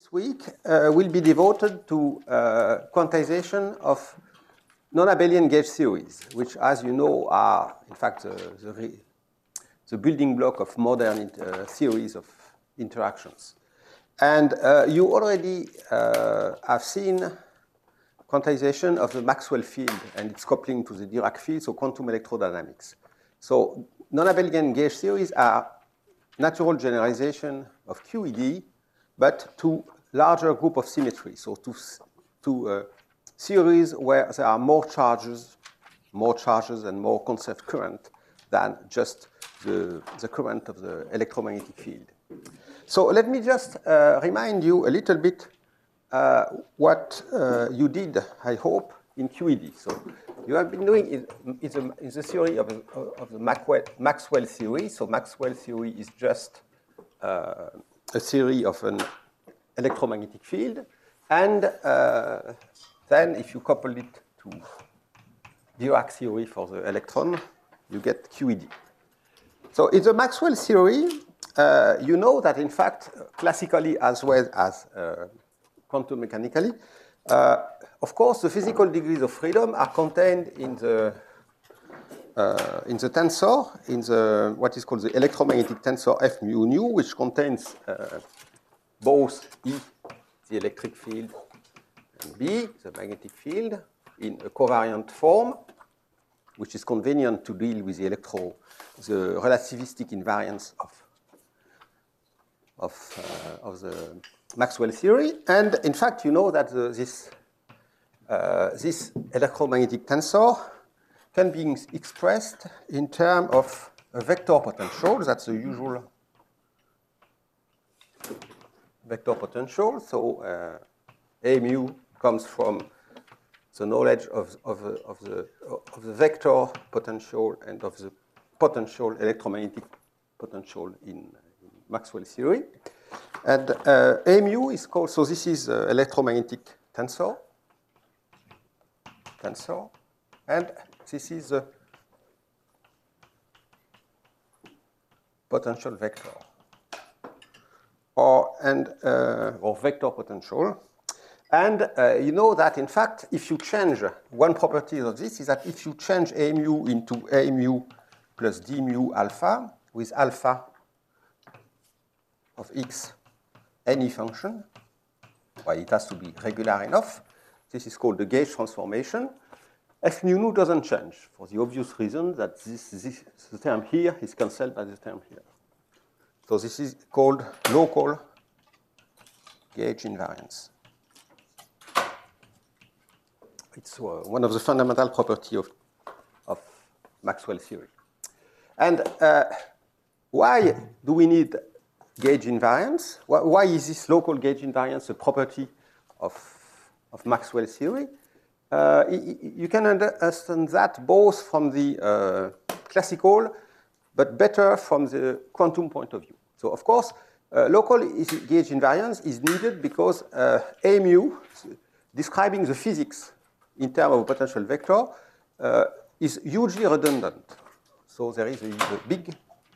this week will be devoted to quantization of non-abelian gauge theories, which, as you know, are, in fact, the building block of modern theories of interactions. And you already have seen quantization of the Maxwell field and its coupling to the Dirac field, so quantum electrodynamics. So non-abelian gauge theories are natural generalization of QED, but to larger group of symmetries, so to theories where there are more charges and more conserved current than just the current of the electromagnetic field. So let me just remind you a little bit what you did, I hope, in QED. So you have been doing is the theory of the Maxwell theory. So Maxwell theory is just a theory of an electromagnetic field. And then if you couple it to Dirac theory for the electron, you get QED. So in the Maxwell theory, you know that, in fact, classically as well as quantum mechanically, of course, the physical degrees of freedom are contained in the tensor, in the what is called the electromagnetic tensor F mu nu, which contains both E, the electric field, and B, the magnetic field, in a covariant form, which is convenient to deal with the relativistic invariance of the Maxwell theory. And in fact, you know that this electromagnetic tensor can be expressed in terms of a vector potential. That's the usual vector potential. So A mu comes from the knowledge of the vector potential and of the potential, electromagnetic potential in Maxwell theory. And A mu is called, so this is electromagnetic tensor, and this is the potential vector, or vector potential. And you know that, in fact, if you change, one property of this is that if you change A mu into A mu plus D mu alpha, with alpha of x any function, well, it has to be regular enough. This is called the gauge transformation. F mu nu doesn't change for the obvious reason that the term here is cancelled by the term here. So this is called local gauge invariance. It's one of the fundamental properties of Maxwell theory. And why do we need gauge invariance? Why is this local gauge invariance a property of Maxwell theory? You can understand that both from the classical, but better from the quantum point of view. So, of course, local gauge invariance is needed because A mu, describing the physics in terms of a potential vector, is hugely redundant. So there is a big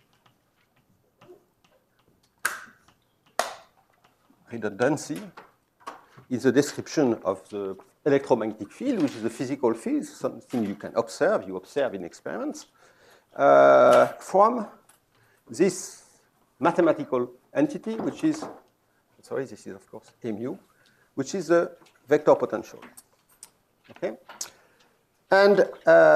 redundancy in the description of the electromagnetic field, which is a physical field, something you can observe, you observe in experiments, from this mathematical entity, which is, sorry, this is, of course, A mu, which is a vector potential. Okay? And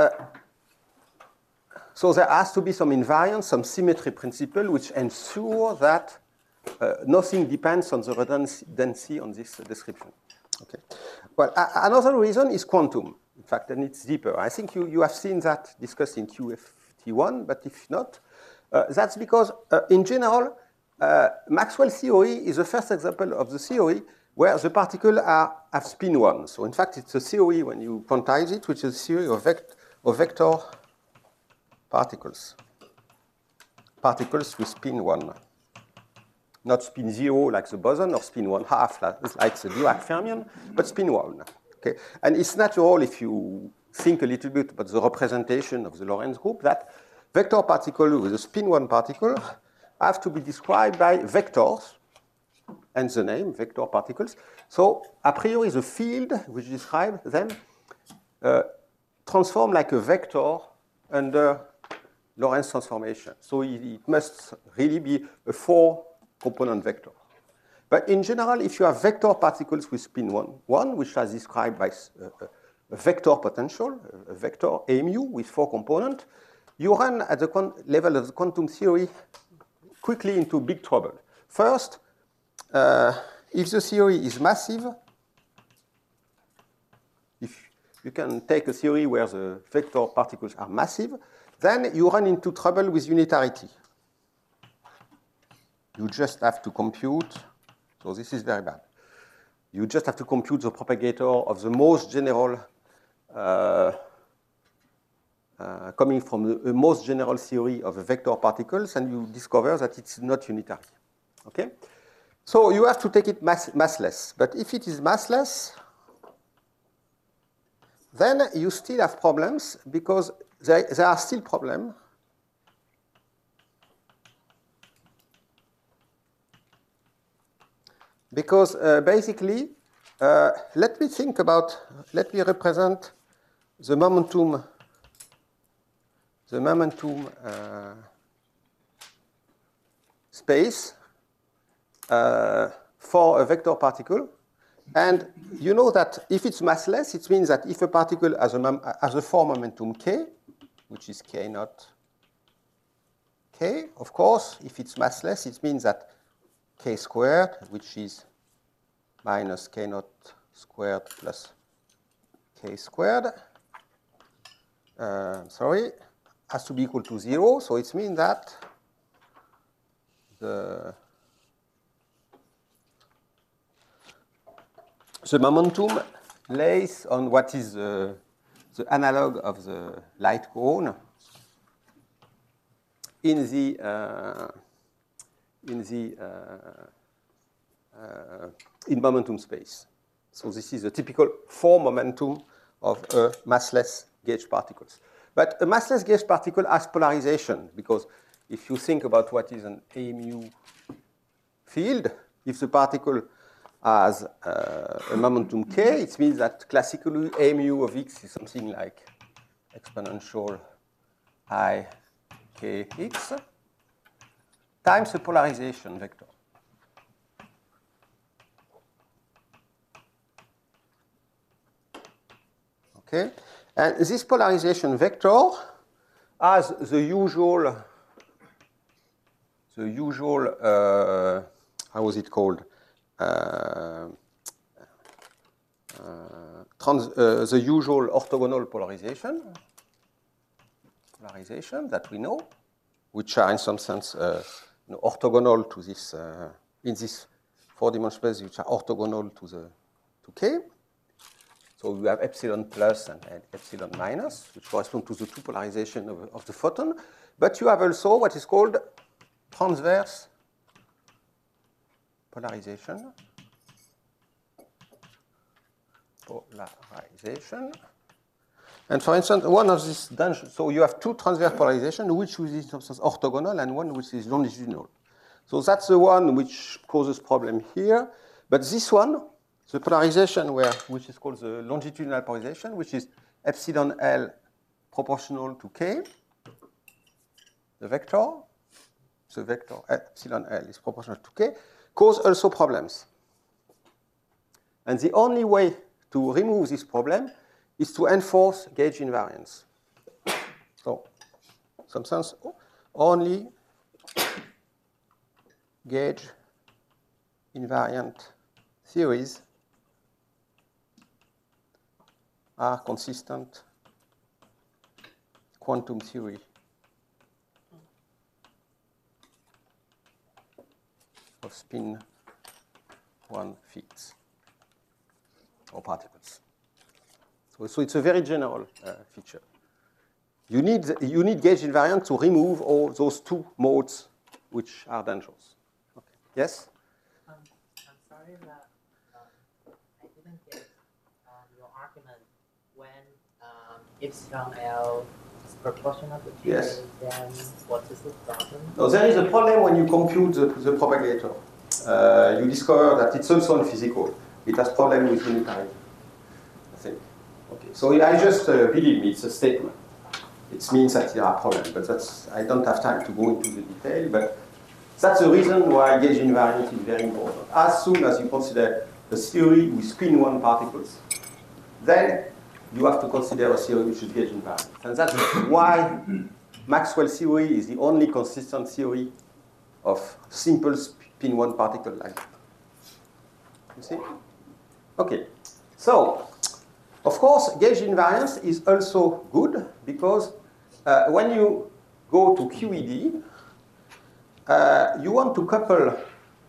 so there has to be some invariance, some symmetry principle, which ensure that nothing depends on the redundancy on this description. Okay. Well, another reason is quantum, in fact, and it's deeper. I think you have seen that discussed in QFT1, but if not, that's because, in general, Maxwell theory is the first example of the theory where the particles have spin 1. So, in fact, it's a theory, when you quantize it, which is a theory of vector particles. Particles with spin 1. Not spin 0 like the boson, or spin 1/2 like the Dirac fermion, but spin 1. Okay? And it's natural, if you think a little bit about the representation of the Lorentz group, that vector particles with a spin 1 particle have to be described by vectors and the name, vector particles. So a priori, the field which describes them transform like a vector under Lorentz transformation. So it must really be a 4-component vector. But in general, if you have vector particles with spin 1, which is described by a vector potential, a vector A mu with 4 components, you run at the level of the quantum theory quickly into big trouble. First, if the theory is massive, if you can take a theory where the vector particles are massive, then you run into trouble with unitarity. You just have to compute, so this is very bad. You just have to compute the propagator of the most general, coming from the most general theory of the vector particles, and you discover that it's not unitary. Okay? So you have to take it massless. But if it is massless, then you still have problems because there are still problems. Because basically, let me represent the momentum space for a vector particle. And you know that if it's massless, it means that if a particle has a 4 momentum k, which is k naught k, of course, if it's massless, it means that k squared, which is minus k naught squared plus k squared, has to be equal to 0. So it means that the momentum lays on what is the analog of the light cone in momentum space. So this is a typical 4 momentum of a massless gauge particles. But a massless gauge particle has polarization, because if you think about what is an A mu field, if the particle has a momentum k, it means that classically A mu of x is something like exponential I kx times the polarization vector. Okay, and this polarization vector has the usual how was it called? The usual orthogonal polarization that we know, which are in some sense orthogonal to this in this 4-dimensional space, which are orthogonal to k. So we have epsilon plus and epsilon minus, which correspond to the 2 polarization of the photon. But you have also what is called transverse polarization. And for instance, one of these, so you have 2 transverse polarization, which is in some sense orthogonal, and one which is longitudinal. So that's the one which causes problem here. But this one, the polarization which is called the longitudinal polarization, which is epsilon L proportional to k, the vector epsilon L is proportional to k, cause also problems. And the only way to remove this problem is to enforce gauge invariance. So, in some sense, only gauge invariant theories are consistent quantum theory of spin 1 fields or particles. So it's a very general feature. You need gauge invariant to remove all those 2 modes which are dangerous. Okay. Yes? I'm sorry that I didn't get your argument when epsilon L is proportional to k. Yes. Then what is the problem? No, there is a problem when you compute the propagator. you discover that it's also unphysical. It has problem with unitarity, I think. Okay, so I just, believe me, it's a statement. It means that there are problems, but I don't have time to go into the detail, but that's the reason why gauge invariant is very important. As soon as you consider a theory with spin 1 particles, then you have to consider a theory which is gauge invariant. And that's why Maxwell's theory is the only consistent theory of simple spin 1 particle like that. You see? Okay. So, of course, gauge invariance is also good because when you go to QED, you want to couple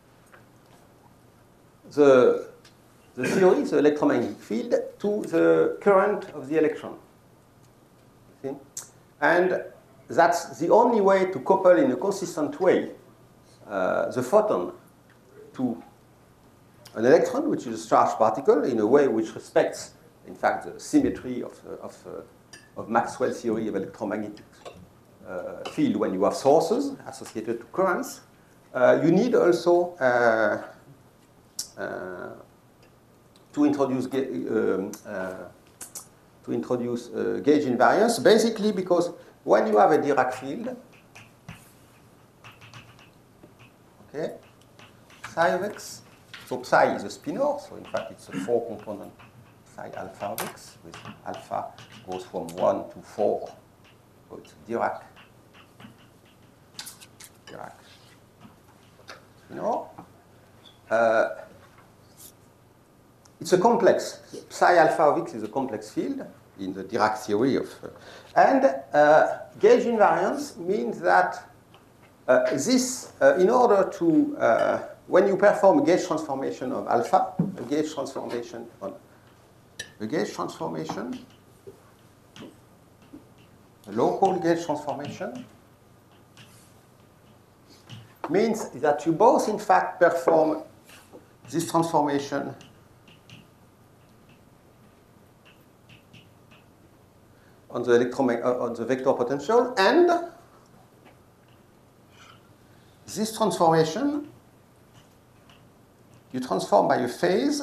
the theory, the electromagnetic field, to the current of the electron. See? And that's the only way to couple in a consistent way the photon to an electron, which is a charged particle, in a way which respects, in fact, the symmetry of Maxwell's theory of electromagnetic field when you have sources associated to currents. You need also to introduce gauge invariance, basically because when you have a Dirac field, okay, psi of x, so psi is a spinor, so in fact it's a 4-component psi alpha of x, with alpha goes from 1 to 4, so it's Dirac spinor. It's a complex. Psi alpha of x is a complex field in the Dirac theory of. And gauge invariance means that in order to, when you perform a gauge transformation of alpha, a gauge transformation, a local gauge transformation, means that you both, in fact, perform this transformation on the vector potential, and this transformation you transform by a phase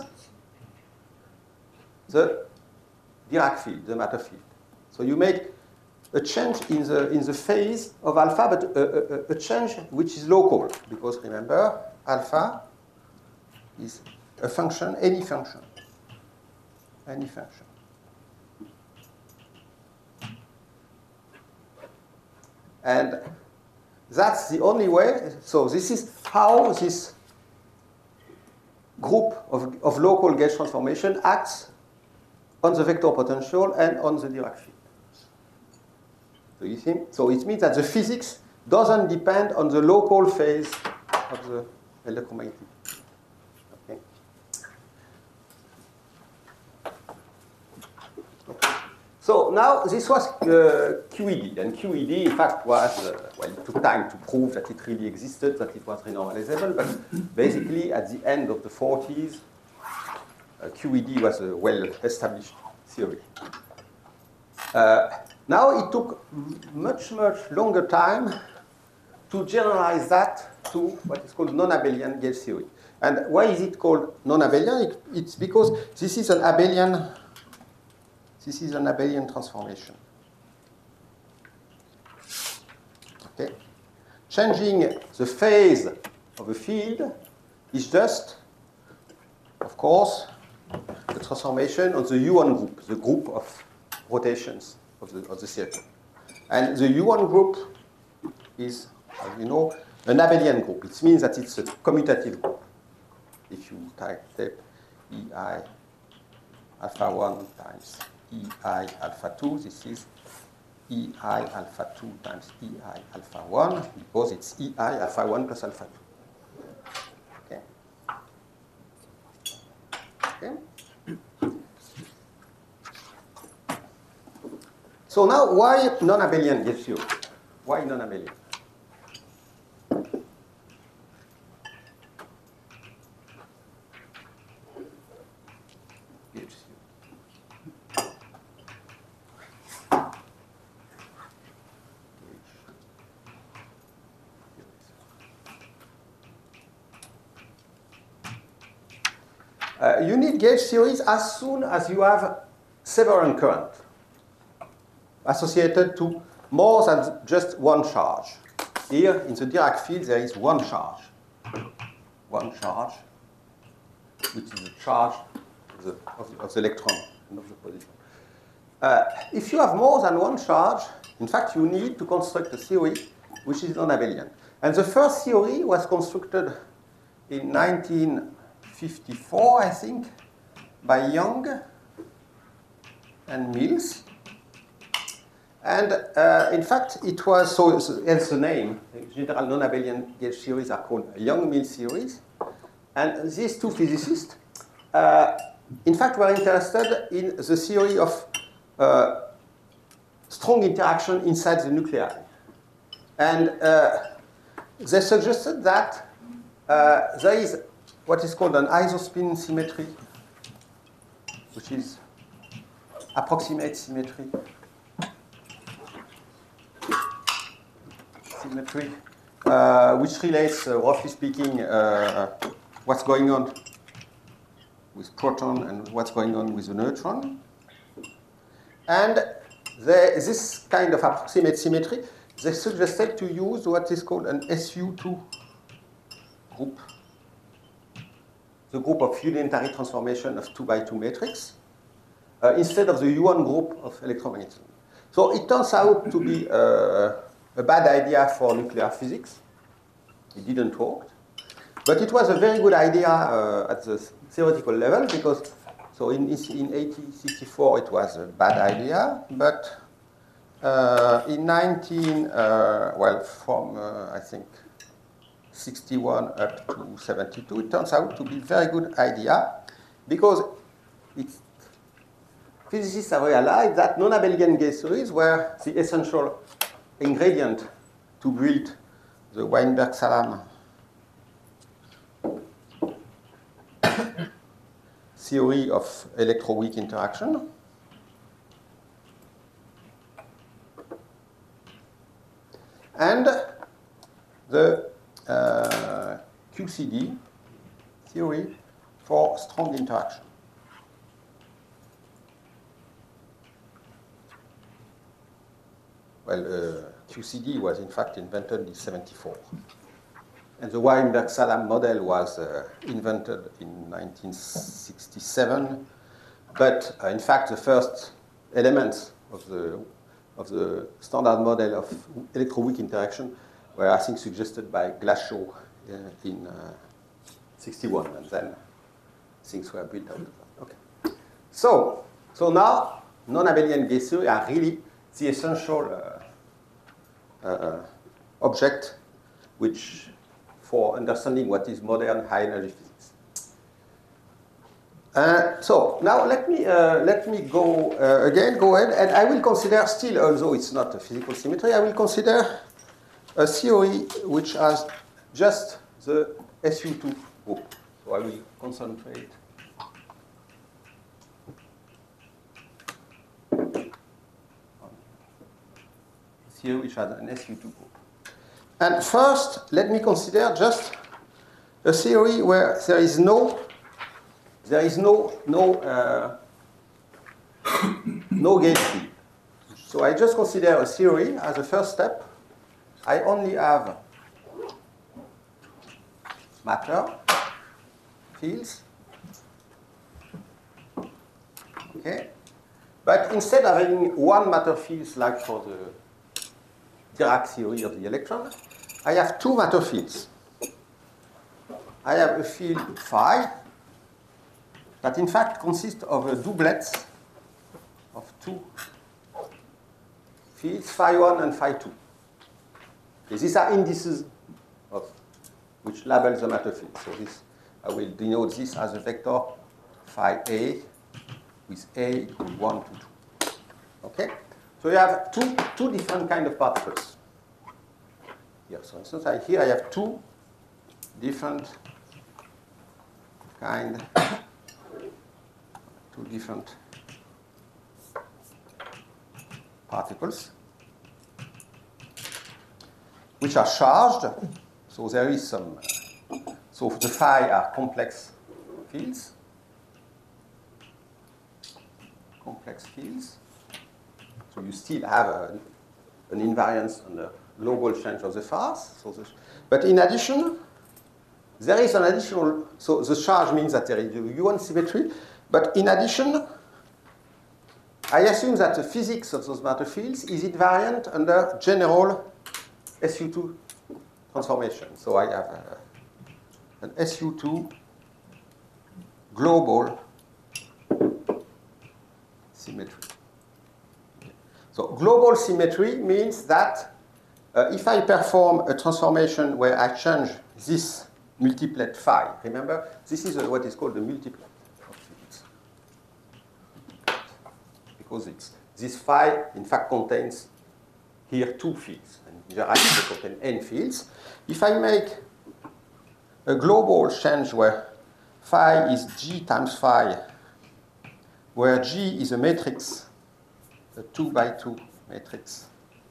the Dirac field, the matter field. So you make a change in the phase of alpha, but a change which is local, because remember, alpha is a function, any function. And that's the only way. So this is how this group of local gauge transformation acts on the vector potential and on the Dirac field. So you see? So it means that the physics doesn't depend on the local phase of the electromagnetic. Okay. So now this was QED, and QED in fact was, well, it took time to prove that it really existed, that it was renormalizable, but basically at the end of the 40s, QED was a well-established theory. Now it took much longer time to generalize that to what is called non-abelian gauge theory. And why is it called non-abelian? It's because this is an abelian transformation. Okay? Changing the phase of a field is just, of course, the transformation of the U1 group, the group of rotations of the circle. And the U1 group is, as you know, an abelian group. It means that it's a commutative group. If you type EI alpha 1 times EI alpha 2, this is EI alpha 2 times EI alpha 1, because it's EI alpha 1 plus alpha 2. Okay? So now, why non-abelian gauge theory? Why non-abelian? You need gauge theories as soon as you have severance current associated to more than just one charge. Here, in the Dirac field, there is one charge, which is the charge of the electron and of the position. If you have more than one charge, in fact, you need to construct a theory which is non-abelian. And the first theory was constructed in 1954, I think, by Young and Mills. And in fact, it was, so hence the name, general non-abelian gauge theories are called Young-Mills theories. And these two physicists, in fact, were interested in the theory of strong interaction inside the nuclei. And they suggested that there is what is called an isospin symmetry, which is approximate symmetry. Which relates, roughly speaking, what's going on with proton and what's going on with the neutron. And this kind of approximate symmetry, they suggested to use what is called an SU2 group, the group of unitary transformation of 2x2 matrix, instead of the U1 group of electromagnetism. So it turns out to be a bad idea for nuclear physics. It didn't work. But it was a very good idea at the theoretical level, because so in 1864 it was a bad idea, but in from I think 61 up to 72, it turns out to be a very good idea, because physicists have realized that non-abelian gauge theories were the essential ingredient to build the Weinberg-Salam theory of electroweak interaction. And the QCD theory for strong interaction. Well, QCD was in fact invented in 1974. And the Weinberg-Salam model was invented in 1967. But in fact, the first elements of the standard model of electroweak interaction were, I think, suggested by Glashow in 61. And then things were built out of that. Okay. So now, non-abelian gauge theory are really the essential object which for understanding what is modern high-energy physics. So now let me go ahead, and I will consider still, although it's not a physical symmetry, I will consider a theory which has just the SU2 group. So I will concentrate on a theory which has an SU2 group. And first, let me consider just a theory where there is no gauge field. So I just consider a theory as a first step. I only have matter fields. Okay. But instead of having one matter fields like for the Dirac theory of the electron, I have two matter fields. I have a field phi that in fact consists of a doublet of two fields, phi 1 and phi 2. Okay, these are indices of which label the matter field. So this, I will denote this as a vector phi A with A equal 1 to 2. Okay? So you have two different kind of particles. Here, so instance, here I have two different particles which are charged. So there is some. So the phi are complex fields, complex fields. So you still have an invariance on the global change of the phase. But in addition, there is an additional, so the charge means that there is a U1 symmetry, but in addition, I assume that the physics of those matter fields is invariant under general SU2 transformation. So I have an SU2 global symmetry. So global symmetry means that if I perform a transformation where I change this multiplet phi, remember, this is what is called the multiplet of fields. Because this phi, in fact, contains here two fields. And in the right, they contain n fields. If I make a global change where phi is g times phi, where G is a matrix, a 2 by 2 matrix,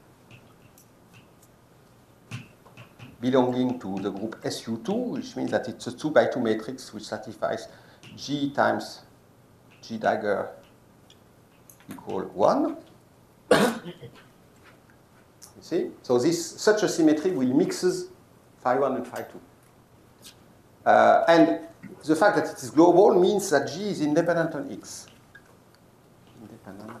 belonging to the group SU2, which means that it's a 2 by 2 matrix which satisfies G times G dagger equal 1. You see? So such a symmetry will mixes phi 1 and phi 2. And the fact that it is global means that G is independent on X. Independent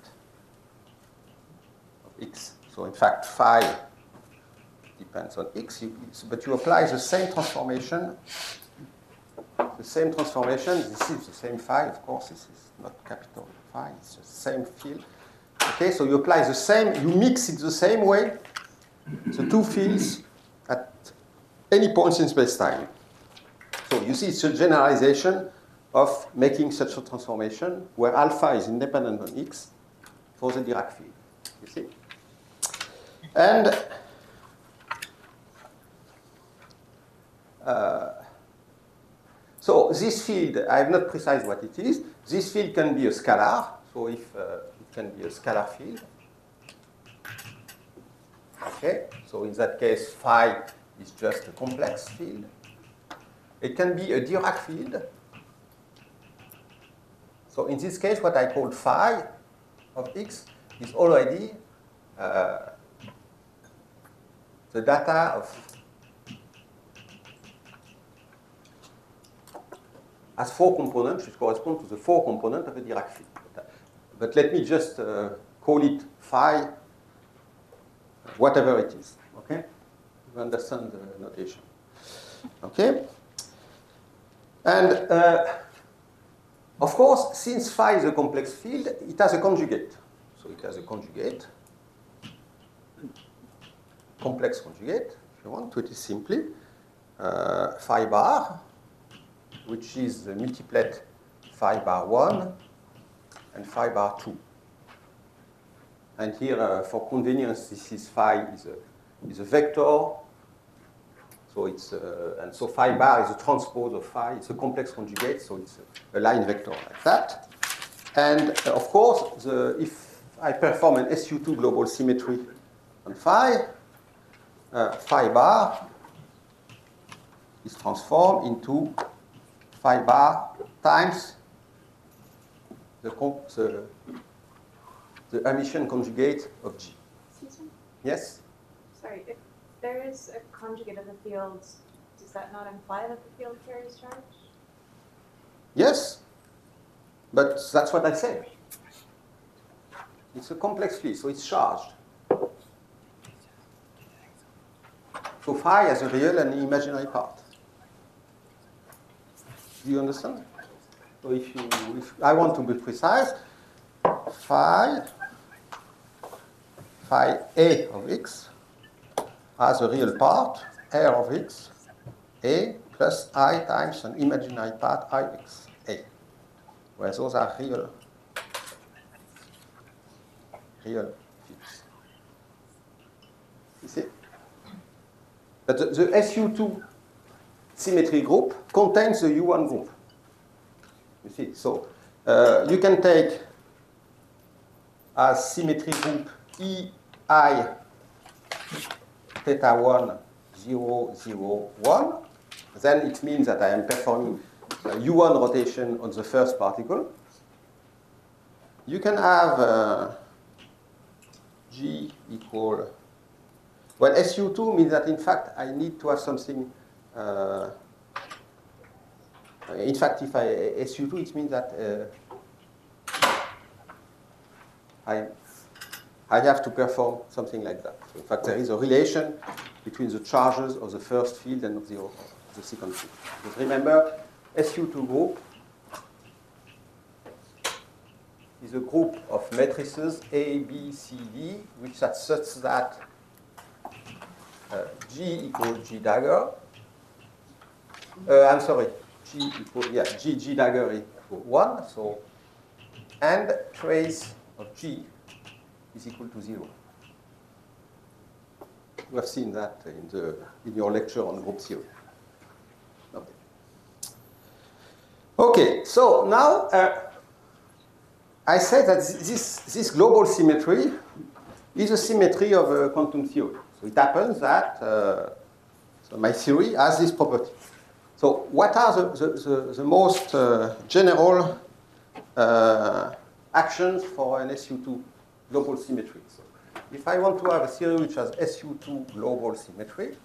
of X. So in fact, phi depends on X, but you apply the same transformation. This is the same phi, of course, this is not capital phi, it's the same field. Okay, so you apply the same, you mix it the same way, the two fields at any point in space-time. So you see it's a generalization of making such a transformation where alpha is independent on X for the Dirac field. You see? And so this field, I have not precise what it is. This field can be a scalar. So if it can be a scalar field. Okay. So in that case, phi is just a complex field. It can be a Dirac field. So in this case, what I call phi of X is already the data of as 4 components, which correspond to the 4 components of a Dirac field. But let me just call it phi, whatever it is. Okay? You understand the notation. Okay? And of course, since phi is a complex field, it has a conjugate. So it has a conjugate, complex conjugate, if you want, to it is simply phi bar, which is the multiplet phi bar 1 and phi bar 2. And here, for convenience, this is phi is a vector. So it's and so phi bar is a transpose of phi. It's a complex conjugate, so it's a line vector like that. And of course, if I perform an SU2 global symmetry on phi, phi bar is transformed into phi bar times the Hermitian conjugate of G. Excuse me? Yes? Sorry, if there is a conjugate of the fields, does that not imply that the field carries charge? Yes, but that's what I said. It's a complex field, so it's charged. So phi has a real and imaginary part. Do you understand? So if I want to be precise, phi A of X has a real part, R of X, A plus I times an imaginary part, Ix, A. Where those are real fields. You see? But the SU2 symmetry group contains the U1 group. You see? So you can take as symmetry group EI theta 1, 0, 0, 1. Then it means that I am performing U1 rotation on the first particle. you can have G equal, well, SU2 means that in fact I need to have something, in fact if I SU2 it means that I have to perform something like that. So in fact there is a relation between the charges of the first field and of the second field. But remember, SU2 group is a group of matrices A, B, C, D, which are such that G equals G dagger. I'm sorry, G dagger equal 1. So, and trace of G is equal to 0. You have seen that in your lecture on group theory. Okay, so now I say that this global symmetry is a symmetry of a quantum theory. So it happens that so my theory has this property. So what are the most general actions for an SU2 global symmetry? So if I want to have a theory which has SU2 global symmetry,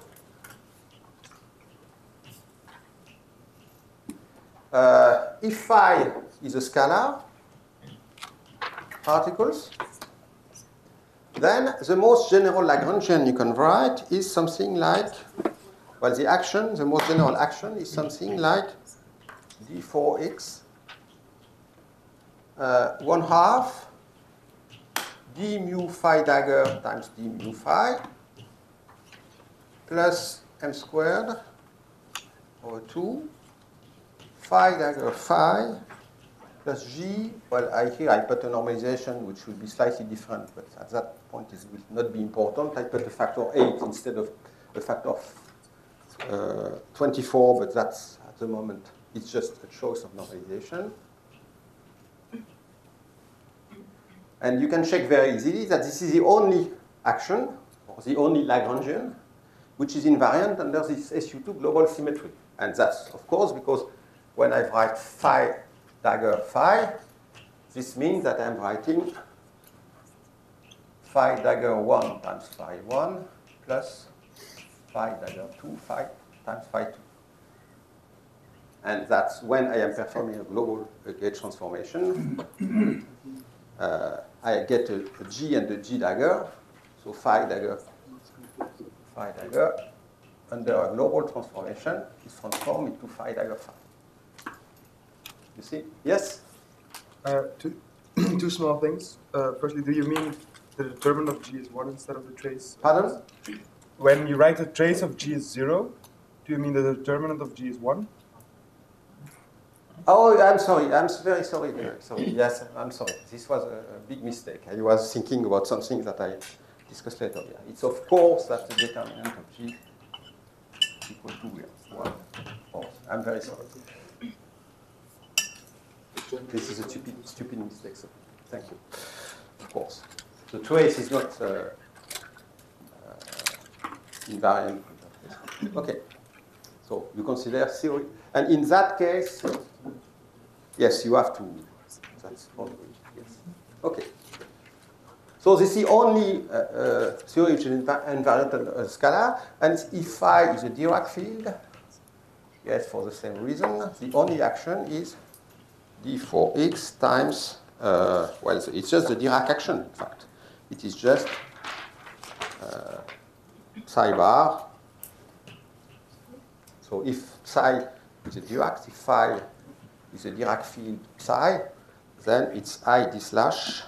if phi is a scalar particles, then the most general Lagrangian you can write is something like, well, the most general action is something like d4x 1/2 d mu phi dagger times d mu phi plus m squared over 2 phi dagger phi plus g. Well, here I put a normalization which will be slightly different, but at that point it will not be important. I put a factor 8 instead of a factor of 24, but that's at the moment it's just a choice of normalization. And you can check very easily that this is the only action, or the only Lagrangian, which is invariant under this SU2 global symmetry. And that's, of course, because when I write phi dagger phi, this means that I'm writing phi dagger 1 times phi 1 plus phi dagger 2 phi times phi 2. And that's when I am performing a global gauge transformation. I get a G and a G dagger, so phi dagger under a global transformation is transformed into phi dagger phi. You see? Yes? Two small things. Firstly, do you mean the determinant of G is 1 instead of the trace? Pardon? When you write the trace of G is 0, do you mean the determinant of G is 1? Oh, I'm sorry. I'm very sorry. Yes, I'm sorry. This was a big mistake. I was thinking about something that I discussed later. Yeah. It's of course that the determinant of G equal to 1. Of course. I'm very sorry. This is a stupid mistake. So thank you. Of course. The trace is not invariant. Okay. So you consider theory. And in that case, yes, you have to. That's only. Yes. Okay. So this is the only theory which is invariant on a scalar. And if phi is a Dirac field, yes, for the same reason, the only action is d4x times, well, it's just the Dirac action, in fact. It is just psi bar. So if psi is a Dirac, if phi is a Dirac field psi, then it's I d slash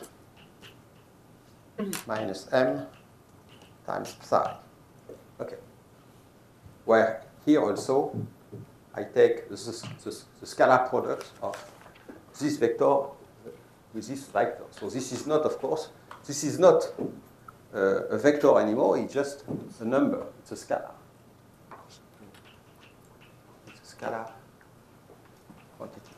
minus m times psi. Okay. Where here also I take the scalar product of this vector with this vector. So this is not, of course, this is not a vector anymore. It's just a number. It's a scalar. It's a scalar quantity.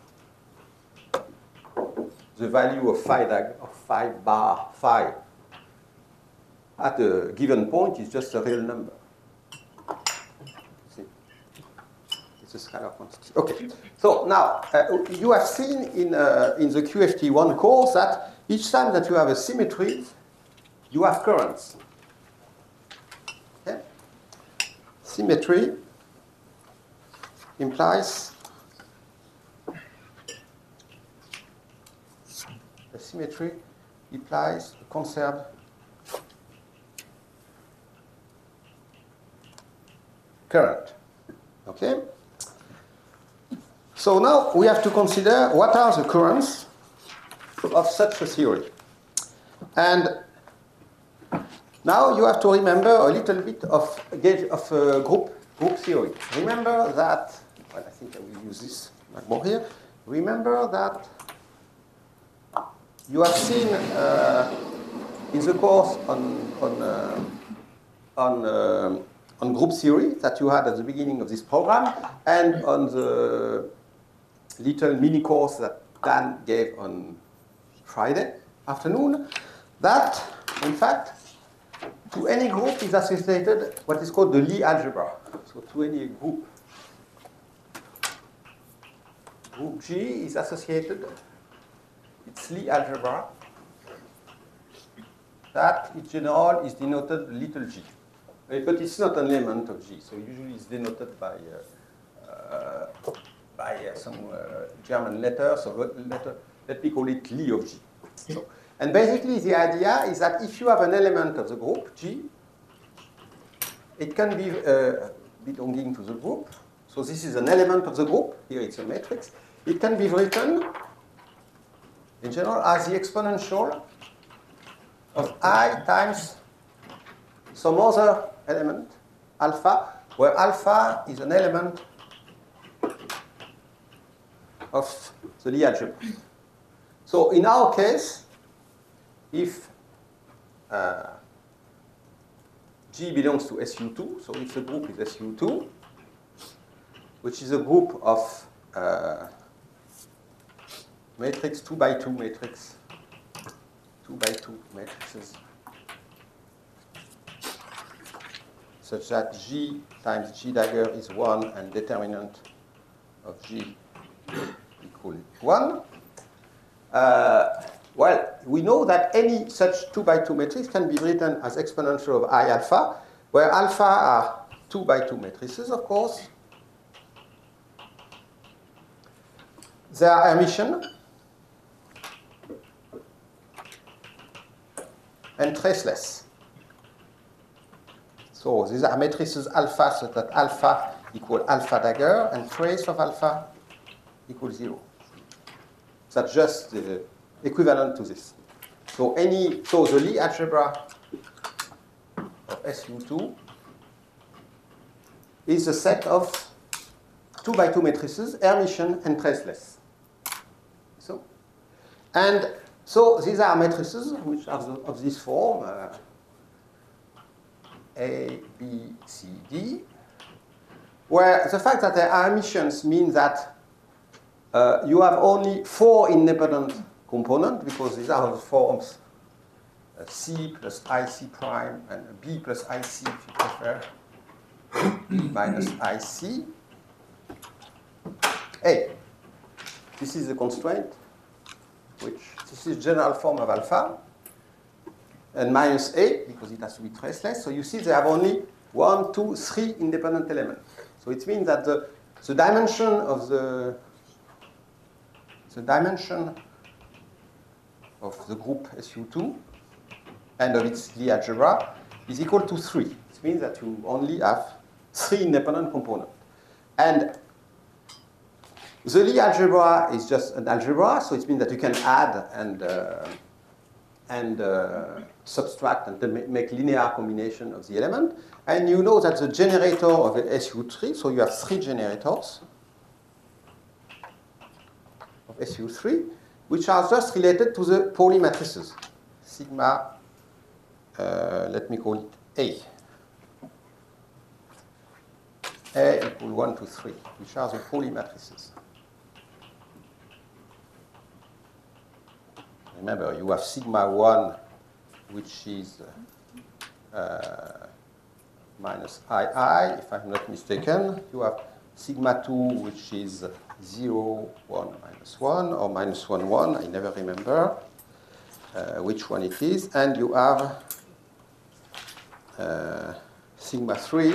The value of phi bar phi at a given point is just a real number. See? it's a scalar quantity. Okay. So now you have seen in the QFT1 course that each time that you have a symmetry, you have currents. Okay? Symmetry implies the symmetry implies a conserved current. Okay? So now we have to consider what are the currents of such a theory. And now you have to remember a little bit of group theory. Remember that, well, I think I will use this more here. Remember that you have seen in the course on group theory that you had at the beginning of this program, and on the little mini course that Dan gave on Friday afternoon, that, in fact, to any group is associated what is called the Lie algebra. So to any group G is associated, its Lie algebra, that in general is denoted little g. But it's not an element of G, so usually it's denoted by some German letter. So let me call it Lie of G. So, and basically the idea is that if you have an element of the group, G, it can be belonging to the group. So this is an element of the group. Here it's a matrix. It can be written, in general, as the exponential of I times some other element, alpha, where alpha is an element of the Lie algebra. So in our case, if G belongs to SU2, so if the group is SU2, which is a group of matrix 2 by 2 matrix, 2 by 2 matrices, such that G times G dagger is 1 and determinant of G equal 1. Well, we know that any such 2 by 2 matrix can be written as exponential of I alpha, where alpha are 2 by 2 matrices, of course. They are Hermitian and traceless. So these are matrices alpha, so that alpha equal alpha dagger, and trace of alpha equals 0. That's just the equivalent to this. So the Lie algebra of SU2 is a set of 2 by 2 matrices, Hermitian and traceless. So these are matrices which are of this form, A, B, C, D, where the fact that they are Hermitians means that you have only 4 independent components, because these are the forms C plus IC prime and B plus IC, if you prefer, B minus IC. A. This is the constraint, which this is general form of alpha, and minus A, because it has to be traceless. So you see they have only 1, 2, 3 independent elements. So it means that the dimension of the group SU2 and of its Lie algebra is equal to 3. It means that you only have 3 independent components. And the Lie algebra is just an algebra, so it means that you can add and subtract and make linear combination of the element. And you know that the generator of SU3, so you have 3 generators of SU3, which are just related to the Pauli matrices. Sigma, let me call it A. A equal 1 to 3, which are the Pauli matrices. Remember, you have sigma 1, which is minus II, if I'm not mistaken. You have sigma 2, which is 0, 1, minus 1, or minus 1, 1, I never remember which one it is. And you have sigma 3,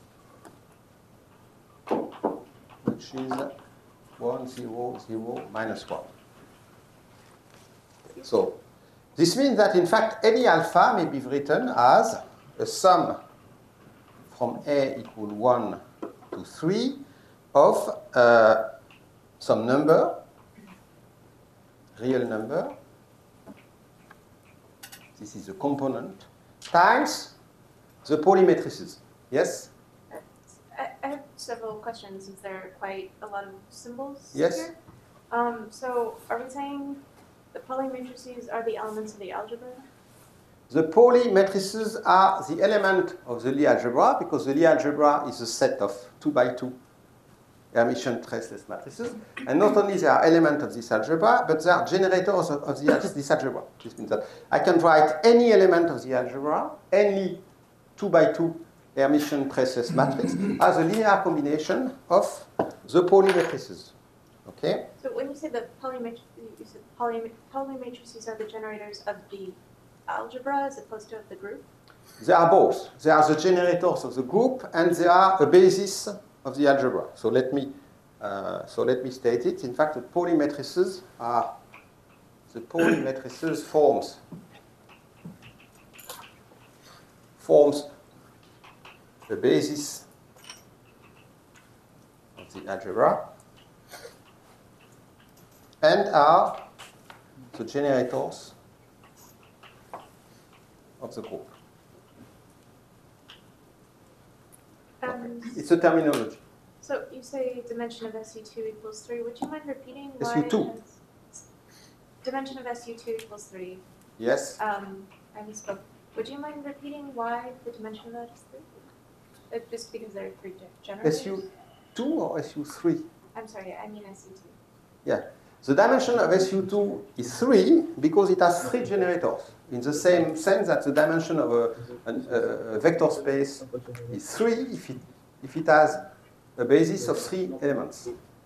which is 1, 0, 0, minus 1. So this means that, in fact, any alpha may be written as a sum from A equal 1 to 3 of some number, real number, this is a component, times the Pauli matrices. Yes? I have several questions since there are quite a lot of symbols Yes. here. So are we saying the Pauli matrices are the elements of the algebra? The Pauli matrices are the element of the Lie algebra because the Lie algebra is a set of 2 by 2 Hermitian traceless matrices. And not only they are elements of this algebra, but they are generators of this algebra. This means that I can write any element of the algebra, any 2 by 2 Hermitian traceless matrix, as a linear combination of the Pauli matrices. Okay? So when you say the Pauli matrices, you said Pauli matrices are the generators of the algebra as opposed to of the group? They are both. They are the generators of the group, and they are a basis of the algebra. So let me state it. In fact, the Pauli matrices are forms the basis of the algebra and are the generators of the group. It's a terminology. So you say dimension of SU2 equals 3. Would you mind repeating why? SU2. Dimension of SU2 equals 3. Yes? I misspoke. Would you mind repeating why the dimension of that is 3? Just because there are 3 generators? SU2 or SU3? I'm sorry, I mean SU2. Yeah. The dimension of SU2 is 3 because it has 3 generators. In the same sense that the dimension of a vector space is 3 if it has a basis of 3 elements.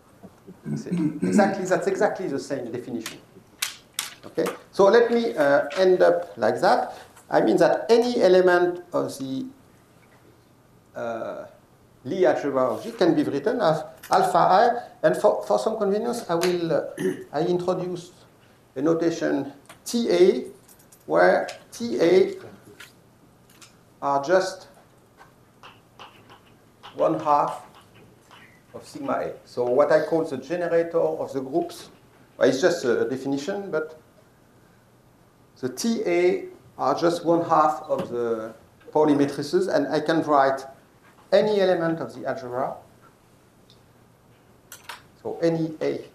That's exactly the same definition. Okay? So let me end up like that. I mean that any element of the Lie algebra of G can be written as alpha I, and for some convenience, I introduced a notation TA, where TA are just 1/2 of sigma A. So what I call the generator of the groups, well, it's just a definition, but the TA are just 1/2 of the Pauli matrices, and I can write any element of the algebra, so any A,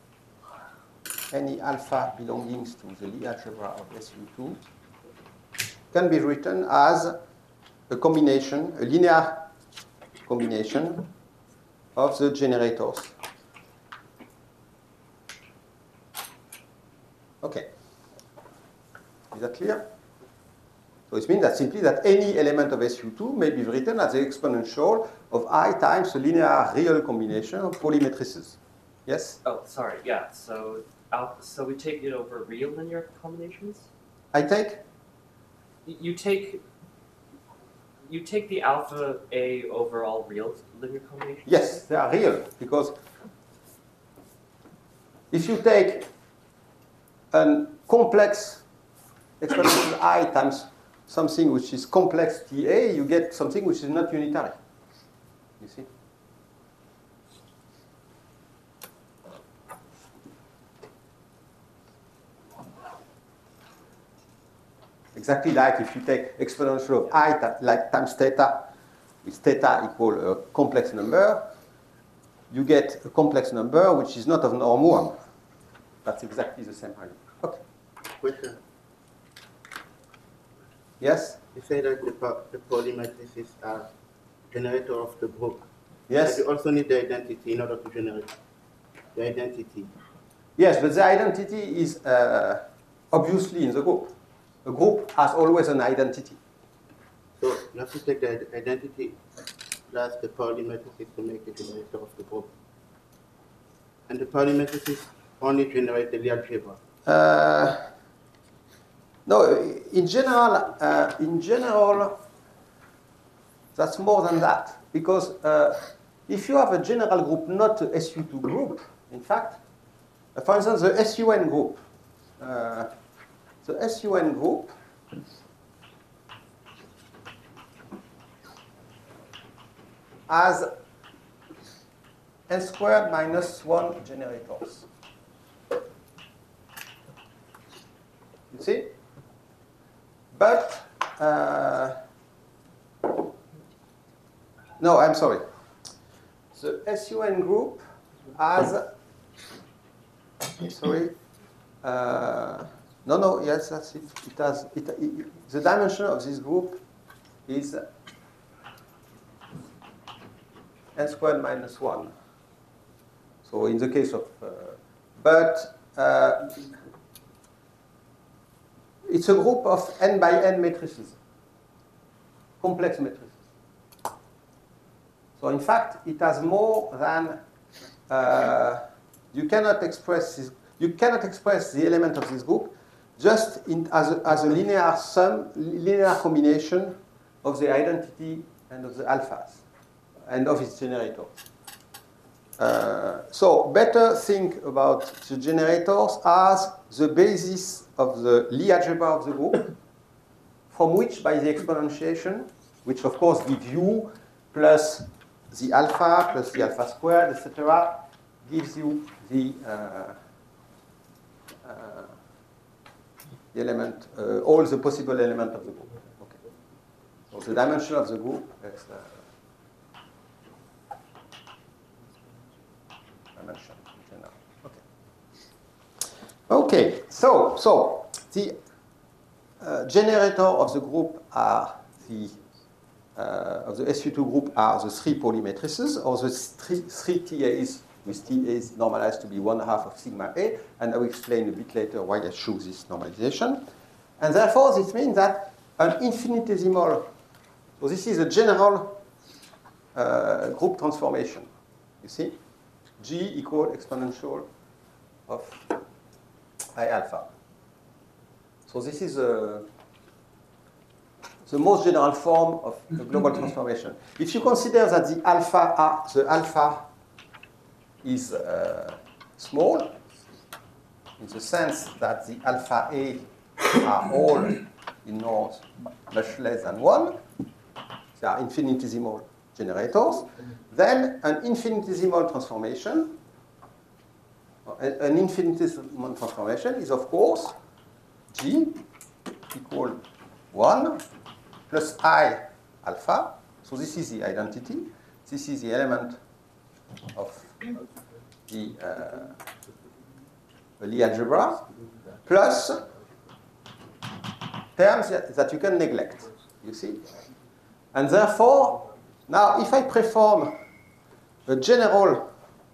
any alpha belonging to the Lie algebra of SU2 can be written as a combination, a linear combination of the generators. Okay. Is that clear? So it means that simply that any element of SU2 may be written as the exponential of I times the linear real combination of Pauli matrices. Yes? Oh, sorry. Yeah. So we take it over real linear combinations. I take? You take the alpha A over all real linear combinations. Yes, they are real because if you take a complex exponential I times something which is complex TA, you get something which is not unitary. You see? Exactly like if you take exponential of I like times theta, with theta equal a complex number, you get a complex number which is not of norm 1. That's exactly the same value. Okay. Question. Yes? You say that the Pauli matrices are generator of the group. Yes? But you also need the identity in order to generate the identity. Yes, but the identity is obviously in the group. A group has always an identity. So you have to take the identity plus the Pauli matrices to make a generator of the group. And the Pauli matrices only generate the Lie algebra. No, in general, that's more than that. Because if you have a general group, not a SU2 group, in fact, for instance, the SUN group. The SUN group has n squared minus 1 generators. You see? But, no, I'm sorry. The SUN group has, sorry, no, yes, that's it. It has, the dimension of this group is n squared minus 1. So in the case of, it's a group of n by n matrices, complex matrices. So in fact, it has more than, you cannot express the element of this group just as a linear sum, linear combination of the identity and of the alphas and of its generator. So better think about the generators as the basis of the Lie algebra of the group, from which, by the exponentiation, which of course gives U plus the alpha squared, etc., gives you the element, all the possible elements of the group. Okay. So the dimension of the group is dimension in general. Okay. Okay. So the generator of the group are the of the SU2 group are the 3 Pauli matrices, or the three TAs, with TAs normalized to be 1/2 of sigma A, and I will explain a bit later why I choose this normalization. And therefore, this means that an infinitesimal, so this is a general group transformation. You see? G equal exponential of I alpha. So this is the most general form of the global transformation. If you consider that the alpha is small, in the sense that the alpha A are all in nodes much less than 1, they are infinitesimal generators, then an infinitesimal transformation is, of course, G equal 1 plus I alpha. So this is the identity. This is the element of the Lie algebra, plus terms that you can neglect, you see? And therefore, now if I perform a general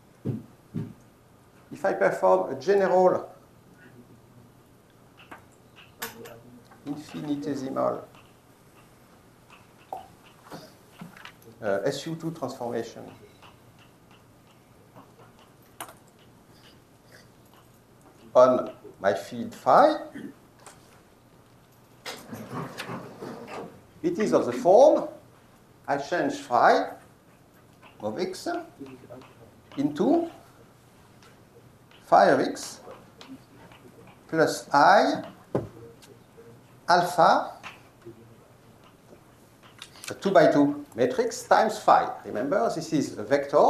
infinitesimal SU2 transformation on my field phi, it is of the form I change phi of x into phi of x plus I alpha, a 2x2 matrix, times phi. Remember, this is a vector,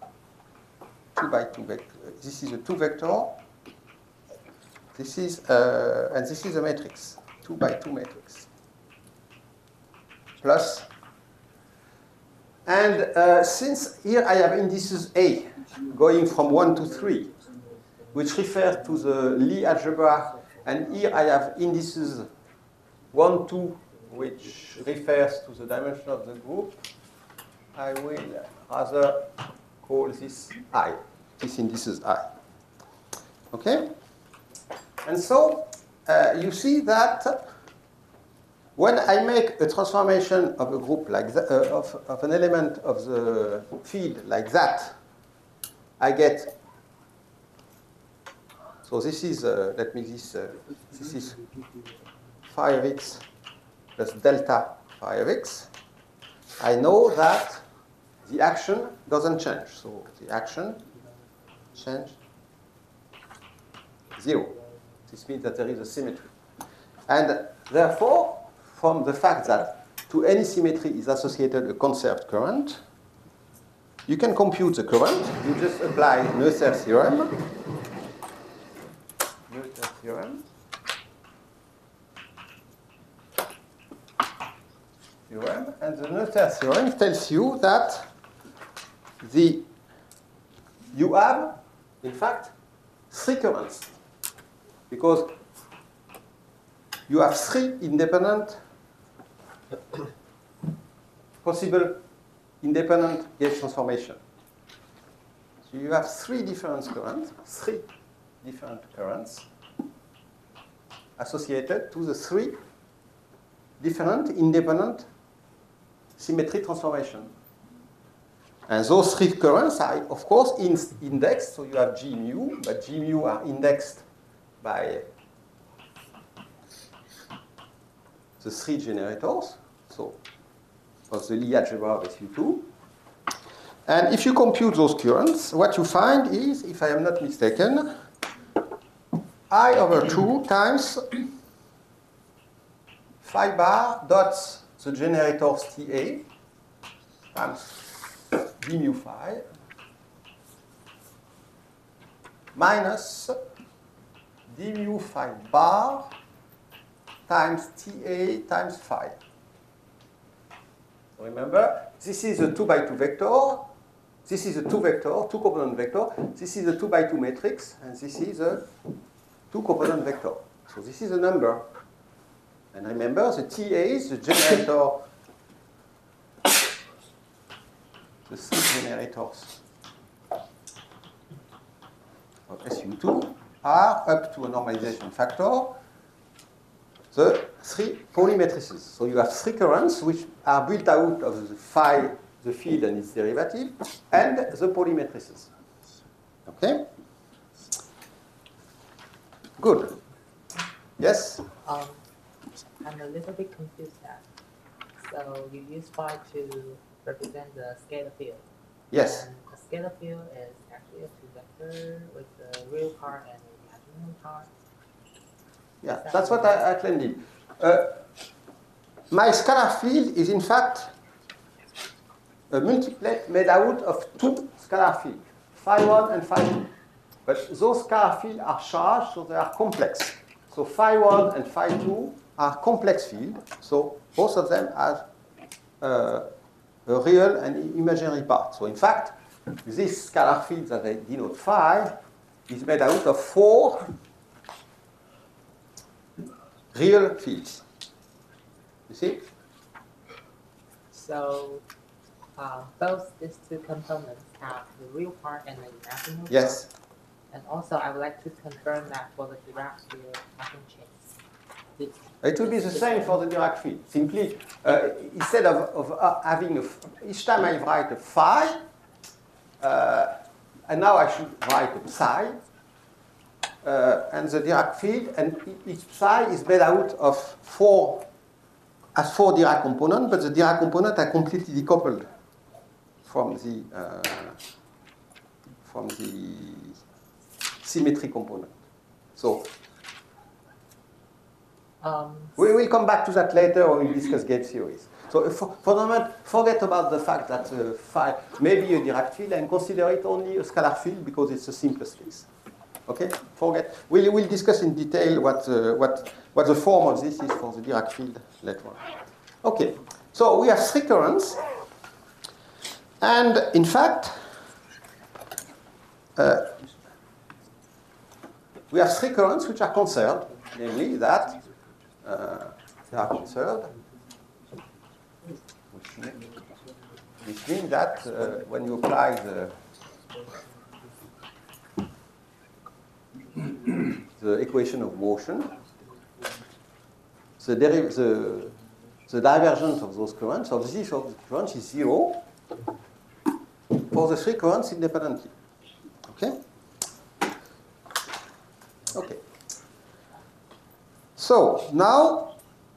2x2 vector. This is a 2 vector. This is, and this is a matrix, 2x2 matrix. Plus, and since here I have indices A going from 1 to 3, which refers to the Lie algebra, and here I have indices 1, 2, which refers to the dimension of the group, I will rather call this I. This indices I. Okay? And so you see that when I make a transformation of a group like that, of an element of the field like that, I get. So this is let me this is phi of x plus delta phi of x. I know that the action doesn't change. So the action change 0. This means that there is a symmetry. And therefore, from the fact that to any symmetry is associated a conserved current, you can compute the current. You just apply Noether's theorem. Noether's theorem. And the Noether's theorem tells you that you have, in fact, 3 currents. Because you have 3 independent, possible independent gauge transformation. So you have 3 different currents associated to the 3 different independent symmetry transformation. And those 3 currents are, of course, indexed. So you have G mu, but G mu are indexed by the 3 generators, so of the Lie algebra of SU2. And if you compute those currents, what you find is, if I am not mistaken, I over 2 times phi bar dots the generators TA times d mu phi minus d mu phi bar times TA times phi. So remember, this is a 2 by 2 vector. This is a 2 vector, 2 component vector. This is a 2 by 2 matrix, and this is a 2 component vector. So this is a number. And remember, the TA is the generator, the 3 generators of SU2 are up to a normalization factor the 3 polymatrices. So you have 3 currents which are built out of the phi, the field and its derivative, and the polymatrices. Okay? Good. Yes? I'm a little bit confused now. So you use phi to represent the scalar field. Yes. And the scalar field is actually a 2 vector with the real part and the imaginary part. Yeah, that's what I claimed. My scalar field is in fact a multiplet made out of 2 scalar fields, phi 1 and phi 2. But those scalar fields are charged, so they are complex. So phi 1 and phi 2 are complex fields. So both of them have a real and imaginary part. So in fact, this scalar field that I denote phi is made out of 4 real fields. You see? So both these 2 components have the real part and the imaginary Yes. part. And also, I would like to confirm that for the Dirac field, nothing changes. It will be the same for the Dirac field. Simply, instead of having each time I write a phi, and now I should write a psi, and the Dirac field, and each psi is made out of 4 Dirac components, but the Dirac components are completely decoupled from the symmetry component. So we will come back to that later when we discuss gauge theories. So for the moment, forget about the fact that phi may be a Dirac field and consider it only a scalar field because it's the simplest case. Okay? Forget. We'll discuss in detail what the form of this is for the Dirac field later on. Okay. So we have 3 currents. And in fact, we have 3 currents which are conserved, namely that they are conserved, which means that when you apply the equation of motion, the the divergence of those currents, of this of the currents, is 0 for the three currents independently. Okay? Okay. So now,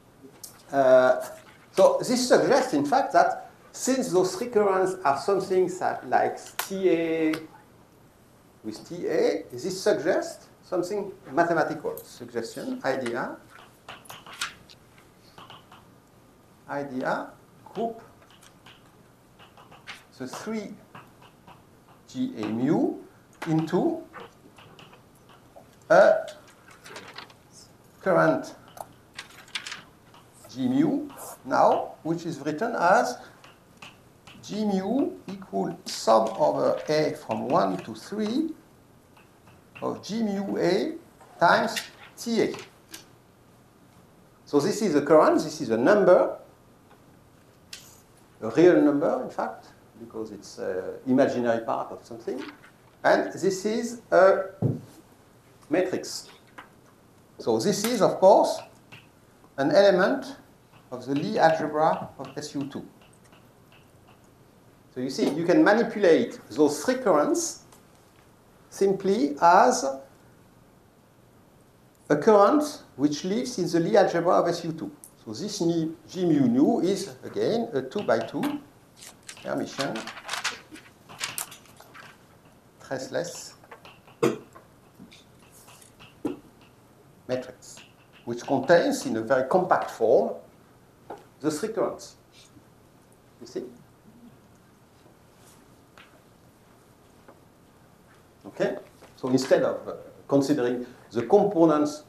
so this suggests, in fact, that since those three currents are something like TA with TA, this suggests something mathematical. Suggestion, idea, group the 3 GA mu into a current G mu now, which is written as G mu equal sum over A from 1 to 3 of G mu A times TA. So this is a current, this is a number, a real number, in fact, because it's an imaginary part of something. And this is a matrix. So this is, of course, an element of the Lie algebra of SU2. So you see, you can manipulate those three currents simply as a current which lives in the Lie algebra of SU2. So this G mu nu is, again, a 2 by 2 Hermitian traceless matrix, which contains, in a very compact form, the three currents. You see? Okay? So instead of considering the components,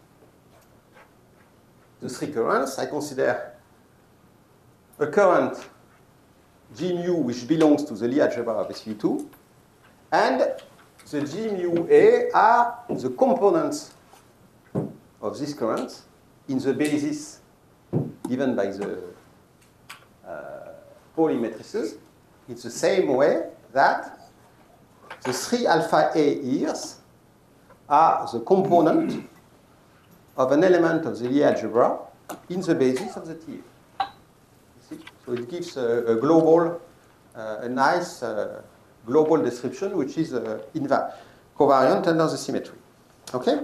the three currents, I consider a current G mu which belongs to the Lie algebra of SU2, and the G mu A are the components of this current in the basis given by the Pauli matrices. It's the same way that the 3 alpha A ears are the component of an element of the Lie algebra in the basis of the TA. You see? So it gives a global, a nice global description, which is covariant under the symmetry. Okay?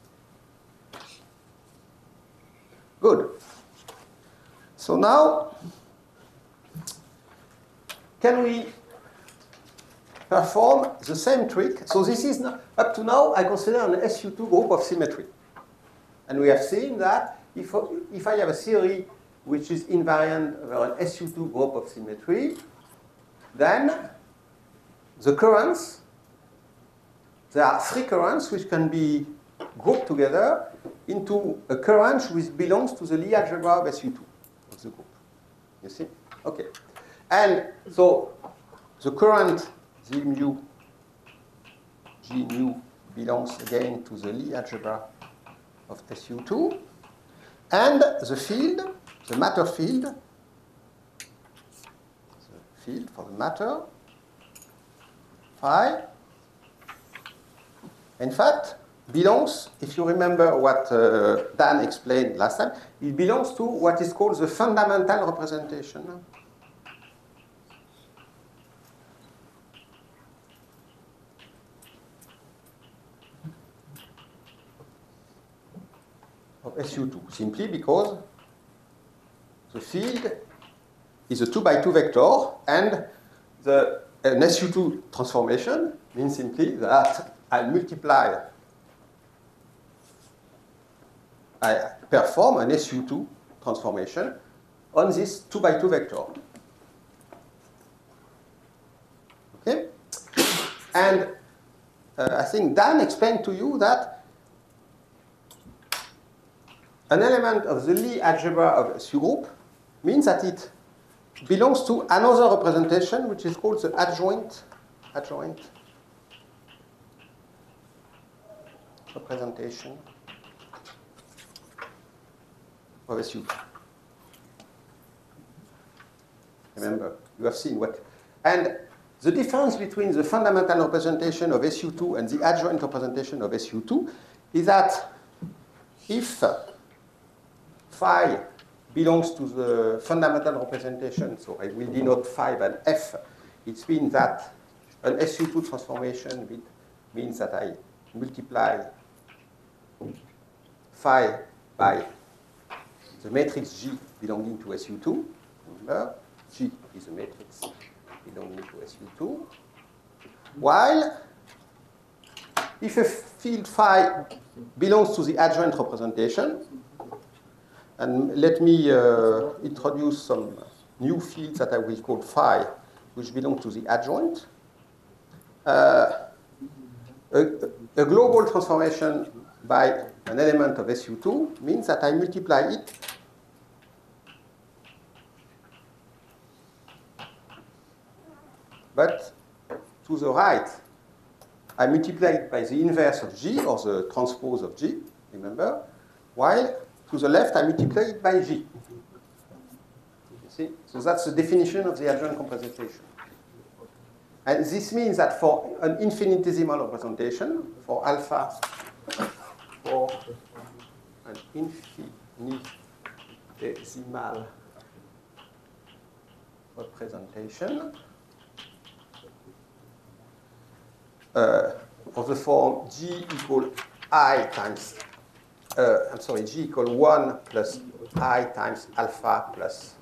Good. So now, can we perform the same trick? So this is, up to now, I consider an SU2 group of symmetry. And we have seen that if I have a theory which is invariant over an SU2 group of symmetry, then the currents, there are three currents which can be grouped together into a current which belongs to the Lie algebra of SU2 of the group. You see? Okay. And so the current G mu belongs again to the Lie algebra of SU2, and the field, the matter field, the field for the matter, phi, in fact, belongs, if you remember what Dan explained last time, it belongs to what is called the fundamental representation of SU2, simply because the field is a 2 by 2 vector, and an SU2 transformation means simply that I perform an SU2 transformation on this 2 by 2 vector. Okay? And I think Dan explained to you that an element of the Lie algebra of SU group means that it belongs to another representation which is called the adjoint representation of SU. Remember, you have seen what. And the difference between the fundamental representation of SU2 and the adjoint representation of SU2 is that if phi belongs to the fundamental representation, so I will denote phi by F. It means that an SU2 transformation means that I multiply phi by the matrix G belonging to SU2. Remember, G is a matrix belonging to SU2. While if a field phi belongs to the adjoint representation, and let me introduce some new fields that I will call phi, which belong to the adjoint. A global transformation by an element of SU2 means that I multiply it but to the right, I multiply it by the inverse of G, or the transpose of G, remember, while to the left, I multiply it by G. You see? So that's the definition of the adjoint representation. And this means that for an infinitesimal representation, for alpha, for an infinitesimal representation of the form G equal I times, G equal 1 plus I times alpha plus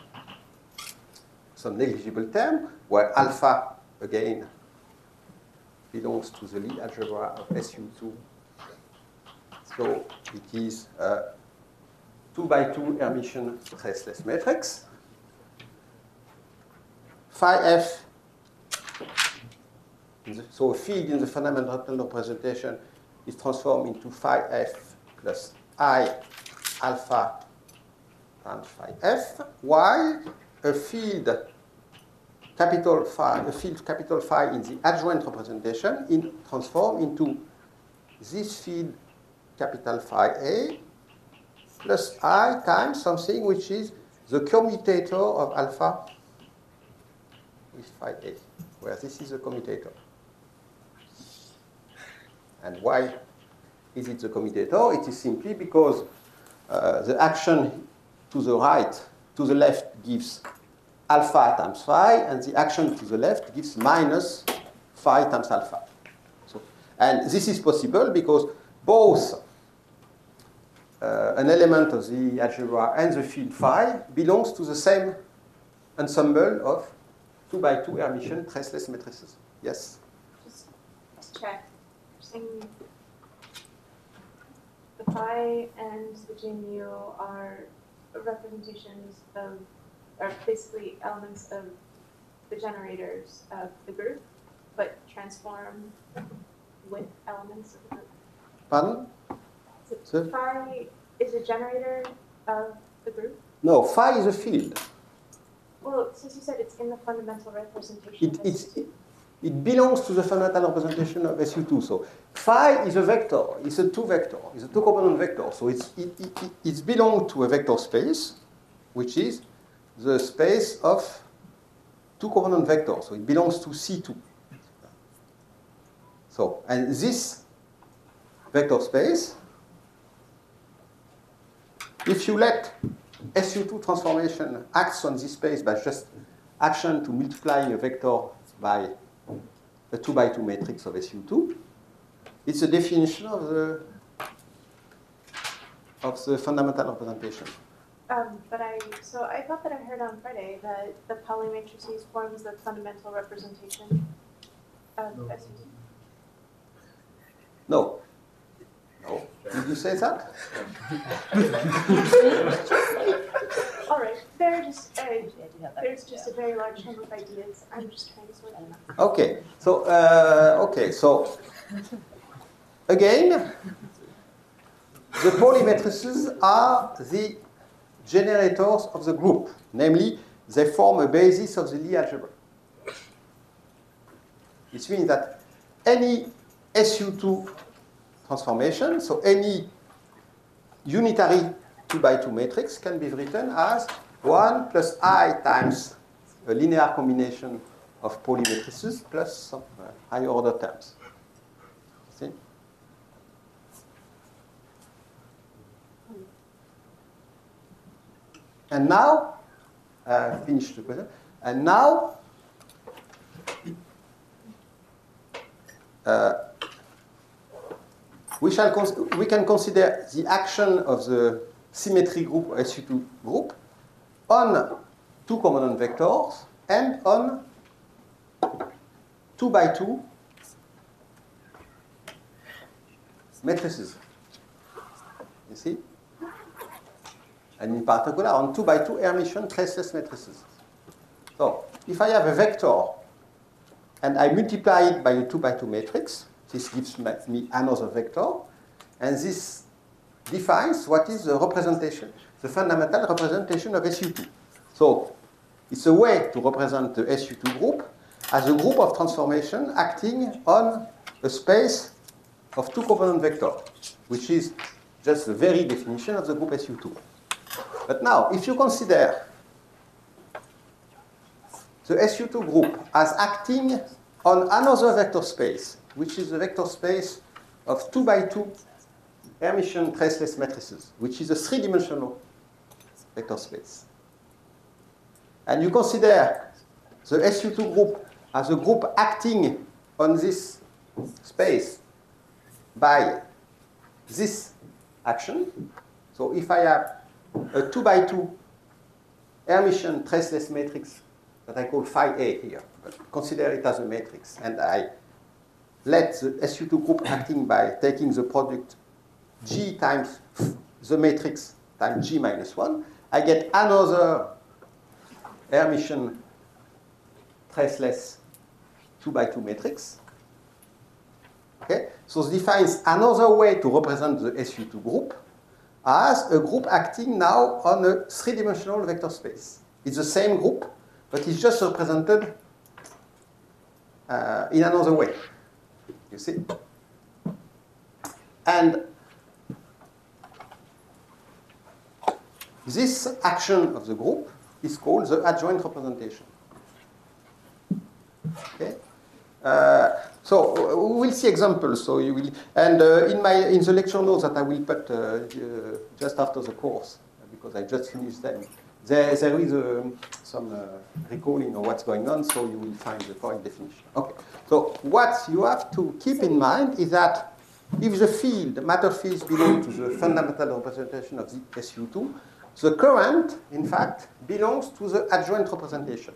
some negligible term, where alpha, again, belongs to the Lie algebra of SU2. So it is a 2x2 Hermitian traceless matrix. Phi F, so a field in the fundamental representation is transformed into phi F plus I alpha times phi F, while a field capital phi in the adjoint representation transformed into this field capital phi A plus I times something which is the commutator of alpha with phi A, where this is the commutator. And why is it the commutator? It is simply because the action to the right, to the left gives alpha times phi, and the action to the left gives minus phi times alpha. So, and this is possible because both an element of the algebra and the field phi belongs to the same ensemble of 2x2 Hermitian traceless matrices. Yes? Just to check, you're saying the phi and the J mu are representations of, are basically elements of the generators of the group, but transform with elements of the group. Pardon? So phi is a generator of the group? No, phi is a field. Well, since you said it's in the fundamental representation of SU2. It belongs to the fundamental representation of SU2. So phi is a vector. It's a two-vector. It's a two-component vector. So it belongs to a vector space, which is the space of two-component vectors. So it belongs to C2. So, and this vector space, if you let SU2 transformation acts on this space by just action to multiplying a vector by a 2x2 matrix of SU2, it's a definition of the fundamental representation. But I thought that I heard on Friday that the Pauli matrices forms the fundamental representation of SU2. No. No. Did you say that? All right, there's just a very large number of ideas. I'm just trying to sort them out. Okay. So So again, the Pauli matrices are the generators of the group. Namely, they form a basis of the Lie algebra. Which means that any SU2 transformation, so any unitary 2x2 matrix can be written as 1 plus I times a linear combination of Pauli matrices plus some higher order terms. See? And now, finish the question. And now, we can consider the action of the symmetry group SU2 group on two component vectors and on 2 by 2 matrices. You see? And in particular on 2 by 2 Hermitian traceless matrices. So if I have a vector and I multiply it by a 2 by 2 matrix, this gives me another vector, and this defines what is the representation, the fundamental representation of SU2. So it's a way to represent the SU2 group as a group of transformation acting on a space of two component vectors, which is just the very definition of the group SU2. But now, if you consider the SU2 group as acting on another vector space, which is the vector space of 2 by 2 Hermitian traceless matrices, which is a three-dimensional vector space. And you consider the SU2 group as a group acting on this space by this action. So if I have a 2 by 2 Hermitian traceless matrix that I call phi A here, but consider it as a matrix, and I let the SU2 group acting by taking the product G times the matrix times G minus 1, I get another Hermitian traceless 2 by 2 matrix. Okay? So this defines another way to represent the SU2 group as a group acting now on a three-dimensional vector space. It's the same group, but it's just represented in another way. You see? And this action of the group is called the adjoint representation. Okay? So we will see examples. So you will, and in the lecture notes that I will put just after the course, because I just finished them, there is some recalling of what's going on, so you will find the correct definition. Okay. So what you have to keep in mind is that if the field, matter fields, belong to the fundamental representation of the SU2, the current, in fact, belongs to the adjoint representation.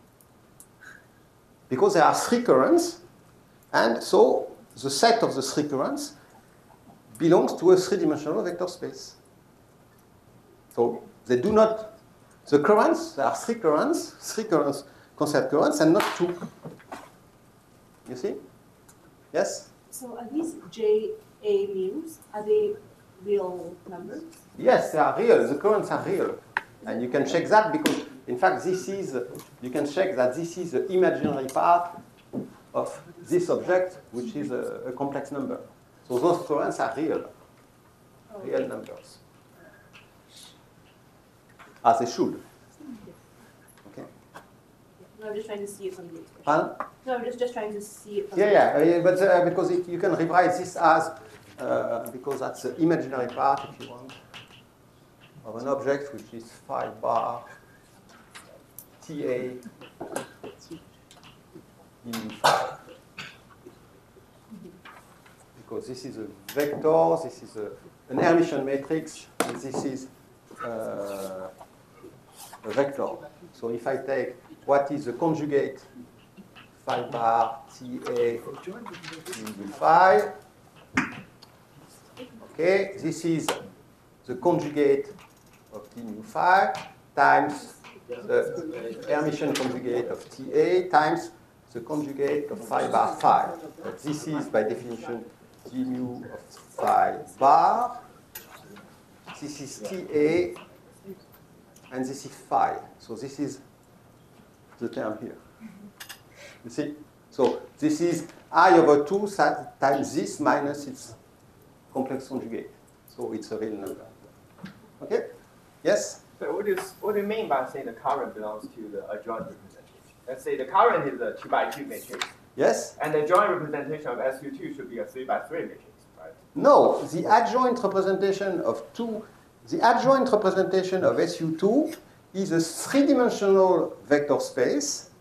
Because there are three currents, and so the set of the three currents belongs to a three-dimensional vector space. So they do not, the currents, there are three currents, concept currents, and not two. You see? Yes? So are these JA mu's, are they real numbers? Yes, they are real. The currents are real. And you can check that because, in fact, you can check that this is the imaginary part of this object, which is a complex number. So those currents are real. Real numbers. As they should. Okay? No, I'm just trying to see it from the expression. Pardon? No, I'm just trying to see it from but because you can rewrite this as, because that's the imaginary part, if you want, of an object which is phi bar TA in phi. Because this is a vector, this is an Hermitian matrix, and this is a vector. So if I take what is the conjugate phi bar TA in phi, okay, this is the conjugate of T mu phi times the Hermitian conjugate of TA times the conjugate of phi bar phi. But this is, by definition, T mu of phi bar. This is TA, and this is phi. So this is the term here. You see? So this is I over 2 times this minus its complex conjugate. So it's a real number. Okay? Yes? So what do you mean by saying the current belongs to the adjoint representation? Let's say the current is a 2 by 2 matrix. Yes? And the adjoint representation of SU2 should be a 3 by 3 matrix, right? No, the adjoint representation of the adjoint representation of SU2 is a three-dimensional vector space,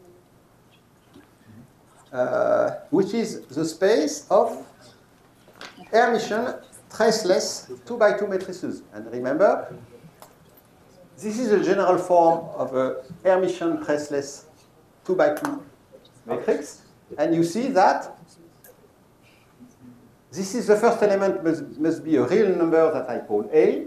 which is the space of Hermitian traceless 2x2 matrices. And remember, this is a general form of a Hermitian traceless 2x2 matrix. And you see that this is the first element must be a real number that I call A.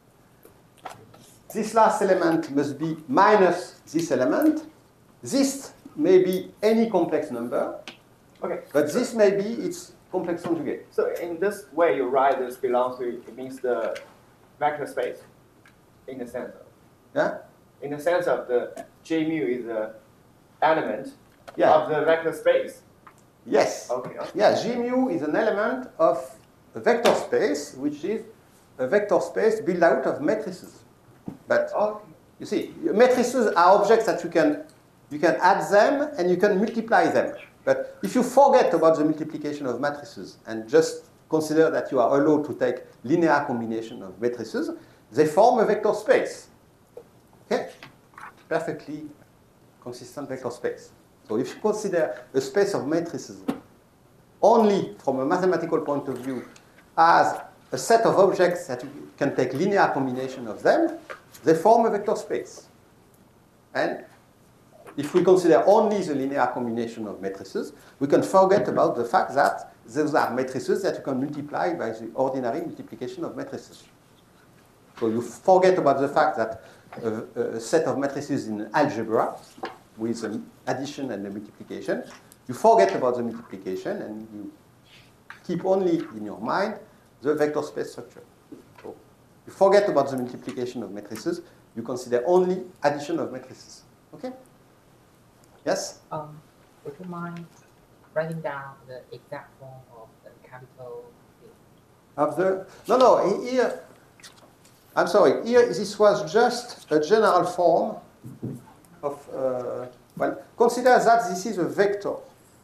This last element must be minus this element. This may be any complex number, Okay. but this may be its complex conjugate. So in this way, you write this belongs to, it means the vector space, in the sense of. Yeah? In the sense of the J mu is the element Yeah. of the vector space. Yes. Okay. Yeah, G mu is an element of a vector space, which is a vector space built out of matrices. But Okay. you see, matrices are objects that you can add them and you can multiply them. But if you forget about the multiplication of matrices and just consider that you are allowed to take linear combination of matrices, they form a vector space. Okay? Perfectly consistent vector space. So if you consider a space of matrices only from a mathematical point of view as a set of objects that you can take linear combination of them, they form a vector space. And if we consider only the linear combination of matrices, we can forget about the fact that those are matrices that you can multiply by the ordinary multiplication of matrices. So you forget about the fact that a set of matrices in algebra with an addition and a multiplication, you forget about the multiplication and you keep only in your mind the vector space structure. So you forget about the multiplication of matrices, you consider only addition of matrices. Okay? Yes? Would you mind writing down the exact form of the capital V? Of the no, here I'm sorry, here this was just a general form of well, consider that this is a vector.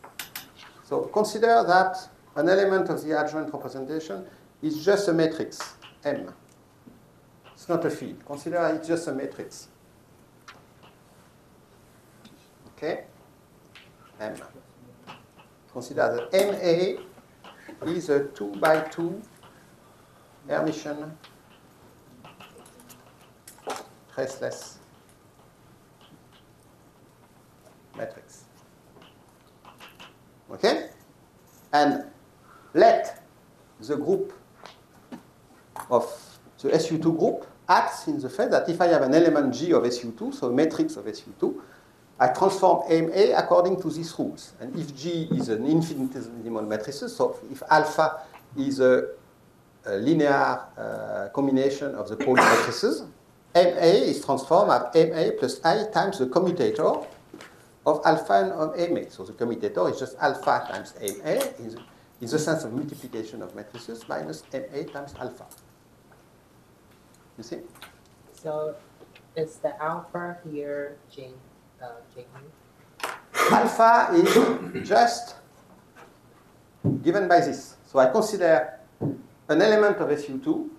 So consider that an element of the adjoint representation is just a matrix, M. It's not a field. Consider it's just a matrix. Okay? M. Consider that MA is a 2x2 Hermitian traceless matrix. Okay? And let the group of the SU2 group acts in the fact that if I have an element G of SU2, so a matrix of SU2, I transform MA according to these rules. And if G is an infinitesimal matrix, so if alpha is a linear combination of the Pauli matrices, MA is transformed as MA plus I times the commutator of alpha and of MA. So the commutator is just alpha times MA in the sense of multiplication of matrices minus MA times alpha. You see? So is the alpha here J mu? Alpha is just given by this. So I consider an element of SU2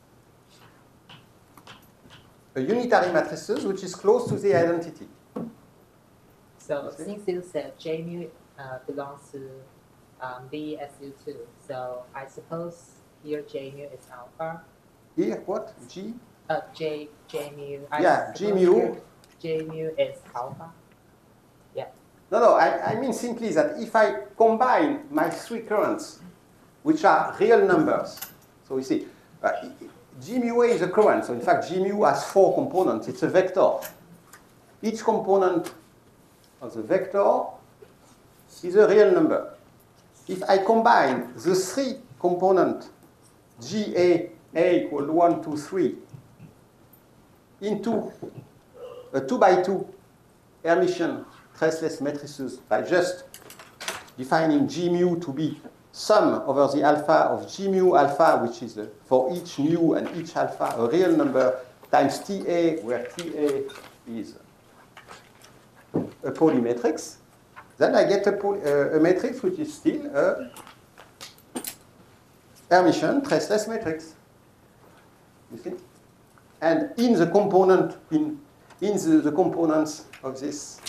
a unitary matrices which is close to the identity. So since you said J mu belongs to VSU2, so I suppose here J mu is alpha. Here, what? G? J mu. Yeah, G mu. J mu is alpha. Yeah. No, I mean simply that if I combine my three currents, which are real numbers, so you see, G mu A is a current, so in fact G mu has four components, it's a vector. Each component of the vector is a real number. If I combine the three components GA, A equal 1, 2, 3, into a 2x2 Hermitian traceless matrices by just defining G mu to be sum over the alpha of G mu alpha, which is for each mu and each alpha a real number, times TA, where TA is a Pauli matrix, then I get a matrix which is still a Hermitian traceless matrix. You see? and in the component the components of this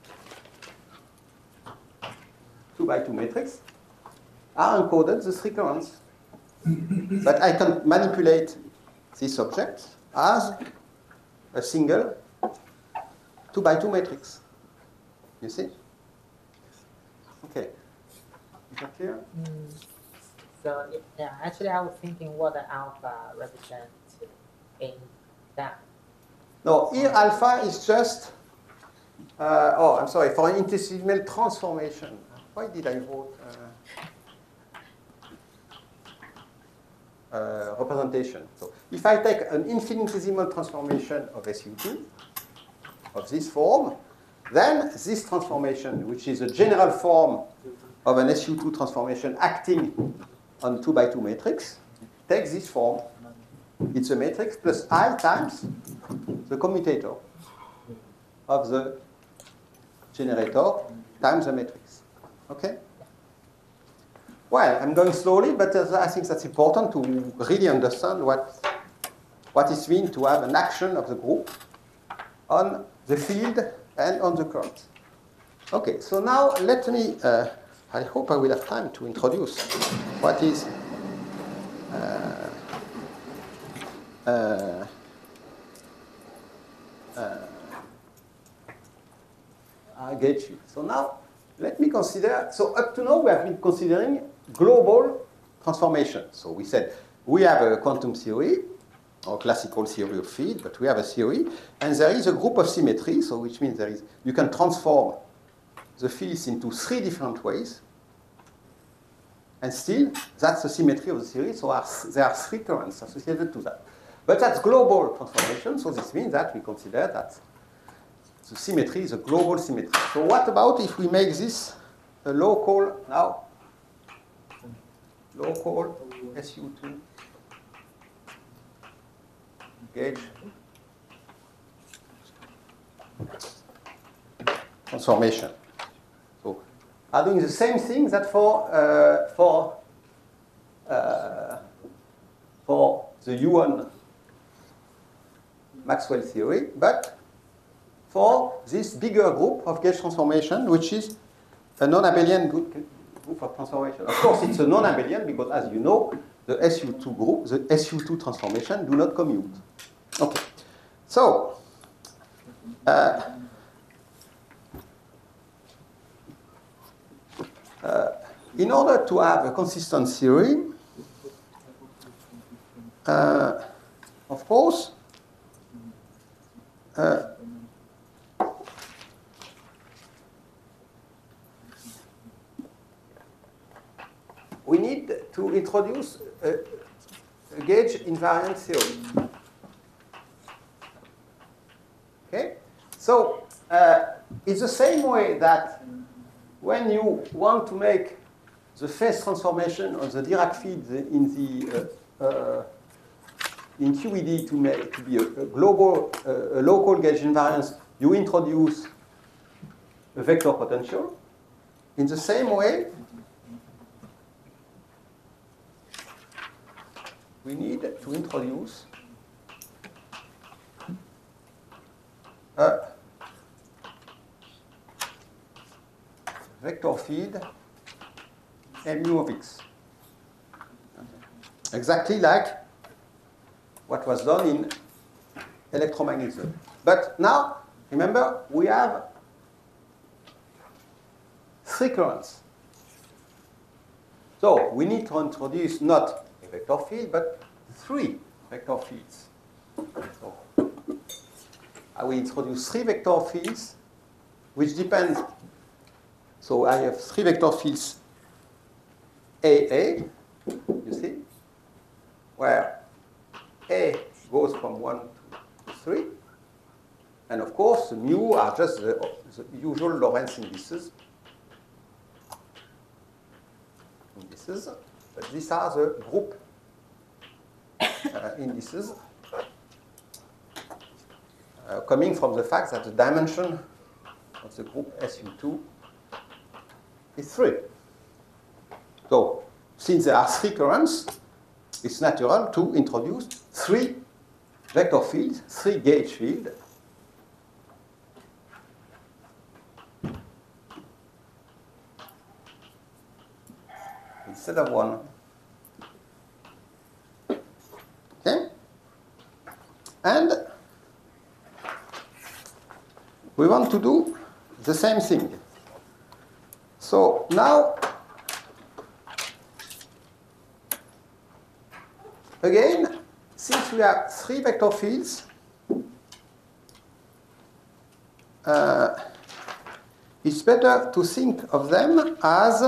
2x2 matrix are encoded the three currents. But I can manipulate this object as a single 2x2 matrix. You see? Okay. Is that clear? So yeah, actually I was thinking what the alpha represents in that. No, here alpha is just, I'm sorry, for an infinitesimal transformation. Why did I wrote representation? So if I take an infinitesimal transformation of SU2, of this form, then this transformation, which is a general form of an SU2 transformation acting on 2x2 matrix, takes this form. It's a matrix plus I times the commutator of the generator times the matrix. Okay? Well, I'm going slowly, but I think that's important to really understand what it means to have an action of the group on the field and on the current. Okay, so now let me, I hope I will have time to introduce what is gauge field. So now let me consider, so up to now we have been considering global transformation. So we said we have a quantum theory, or classical theory of field, but we have a theory, and there is a group of symmetry, so which means you can transform the fields into three different ways, and still, that's the symmetry of the theory, so there are three currents associated to that. But that's global transformation, so this means that we consider that the symmetry is a global symmetry. So what about if we make this a local, now, local SU2 gauge transformation. So are doing the same thing that for the U1 Maxwell theory, but for this bigger group of gauge transformation, which is a non-abelian group of transformation. Of course, it's a non-abelian because, as you know, the SU2 group, the SU2 transformation do not commute. Okay, so in order to have a consistent theory, of course, we need to introduce a gauge invariant theory. Okay? So it's the same way that when you want to make the phase transformation of the Dirac field in QED to be a global, a local gauge invariance, you introduce a vector potential. In the same way, we need to introduce a vector field mu of x. Exactly like what was done in electromagnetism. But now, remember, we have three currents. So we need to introduce not a vector field, but three vector fields. So I will introduce three vector fields, which depend. So I have three vector fields AA, you see, where A goes from 1 to 3. And of course, the mu are just the usual Lorentz indices. But these are the group indices coming from the fact that the dimension of the group SU2 is 3. So, since there are three currents, it's natural to introduce three vector fields, 3 gauge fields, instead of 1. Okay? And we want to do the same thing. So now, again, since we have 3 vector fields, it's better to think of them as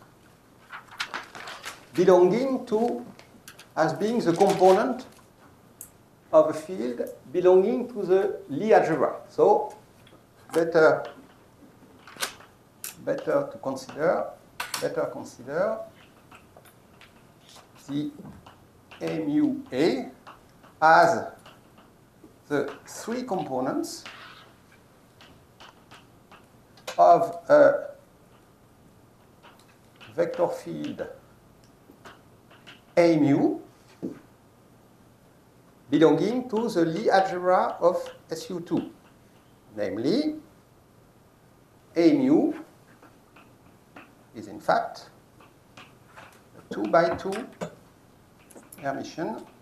belonging to, as being the component of a field belonging to the Lie algebra. So better consider the A mu A as the 3 components of a vector field A mu belonging to the Lie algebra of SU2, namely A mu is in fact a 2 by 2 Hermitian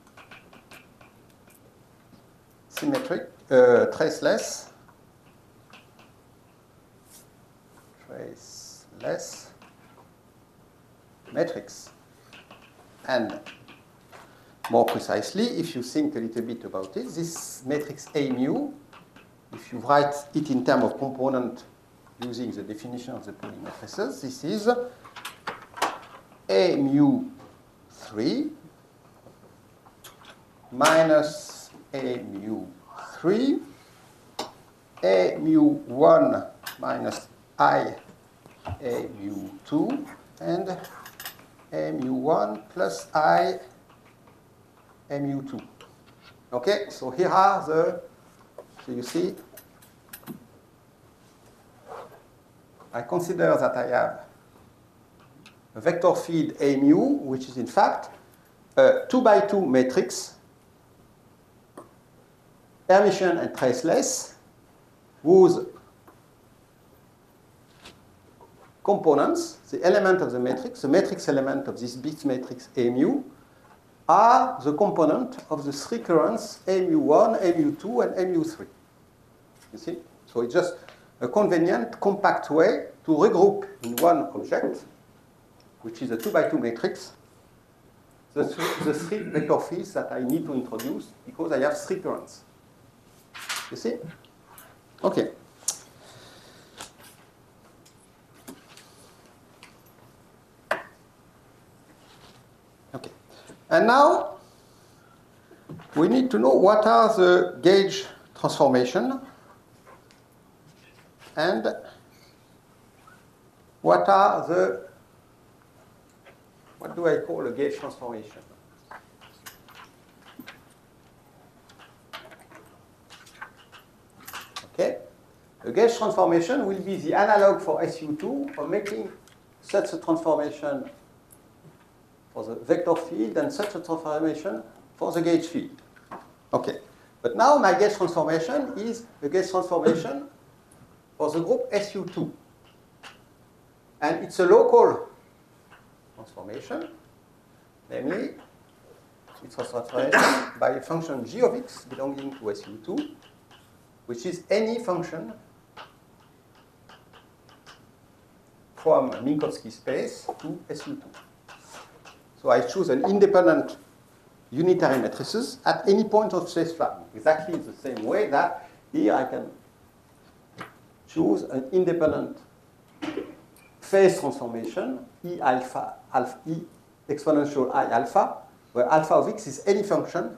symmetric traceless matrix. And more precisely, if you think a little bit about it, this matrix A mu, if you write it in terms of component using the definition of the Pauli matrices, this is A mu 3 minus A mu 3, A mu 1 minus I A mu 2, and A mu 1 plus I A mu 2. Okay, so here are the, so you see, I consider that I have a vector field A mu, which is in fact a 2 by 2 matrix, Hermitian and traceless, whose components, the element of the matrix element of this bit matrix A mu, are the component of the 3 currents A mu 1, A mu 2, and A mu 3. You see? So it's just a convenient, compact way to regroup in one object, which is a 2 by 2 matrix, the 3 vector fields that I need to introduce because I have 3 currents. You see? Okay. Okay. And now we need to know what are the gauge transformation and what are the, what do I call a gauge transformation? Okay. A gauge transformation will be the analog for SU2 for making such a transformation for the vector field and such a transformation for the gauge field. Okay. But now my gauge transformation is a gauge transformation for the group SU2. And it's a local transformation, namely, it's a transformation by a function g of x belonging to SU2, which is any function from Minkowski space to SU2. So I choose an independent unitary matrices at any point of space traveling, exactly the same way that here I can choose an independent phase transformation E alpha, E exponential I alpha, where alpha of x is any function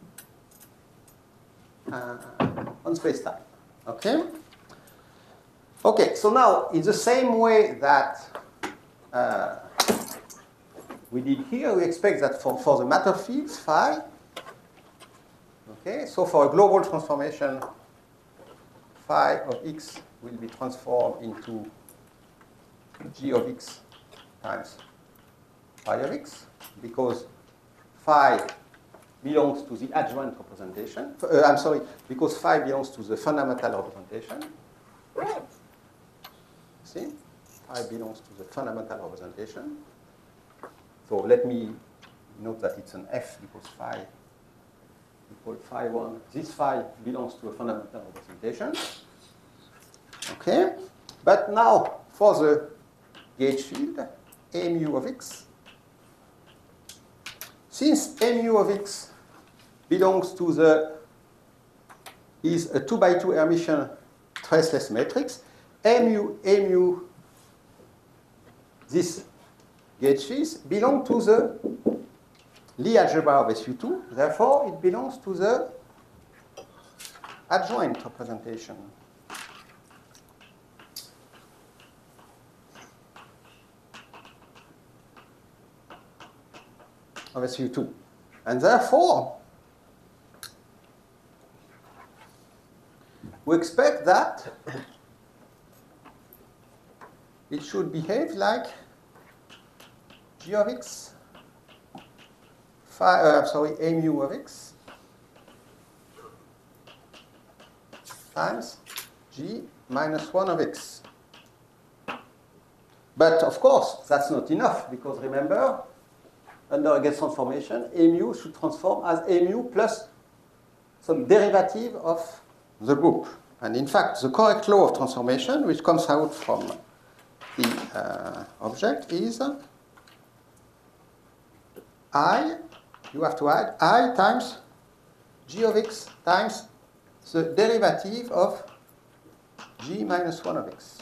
on space-time. Okay? Okay, so now in the same way that we did here, we expect that for the matter fields phi, okay, so for a global transformation, phi of x will be transformed into g of x times phi of x, because phi belongs to the adjoint representation. I'm sorry, because phi belongs to the fundamental representation. See? Phi belongs to the fundamental representation. So let me note that it's an F because phi equal phi 1. This phi belongs to a fundamental representation. Okay? But now, for the gauge field, A mu of x, since A mu of x belongs to is a 2 by 2 Hermitian traceless matrix, A mu, this gauge fields belong to the Lie algebra of SU2, therefore it belongs to the adjoint representation of SU2. And therefore, we expect that it should behave like G of x, A mu of x times G minus 1 of x. But of course, that's not enough because remember, under a gauge transformation, A mu should transform as A mu plus some derivative of the group. And in fact, the correct law of transformation, which comes out from the object, is I, you have to add I times G of x times the derivative of G minus 1 of x.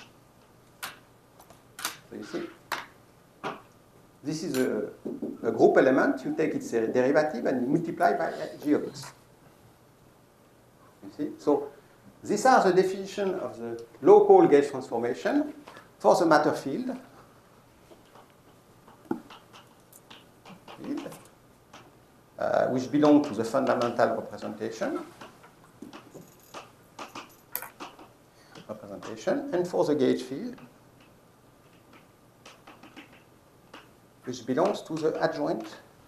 So you see, this is a group element. You take its derivative and you multiply by G of x. You see? So these are the definition of the local gauge transformation for the matter field. Which belong to the fundamental representation, and for the gauge field, which belongs to the adjoint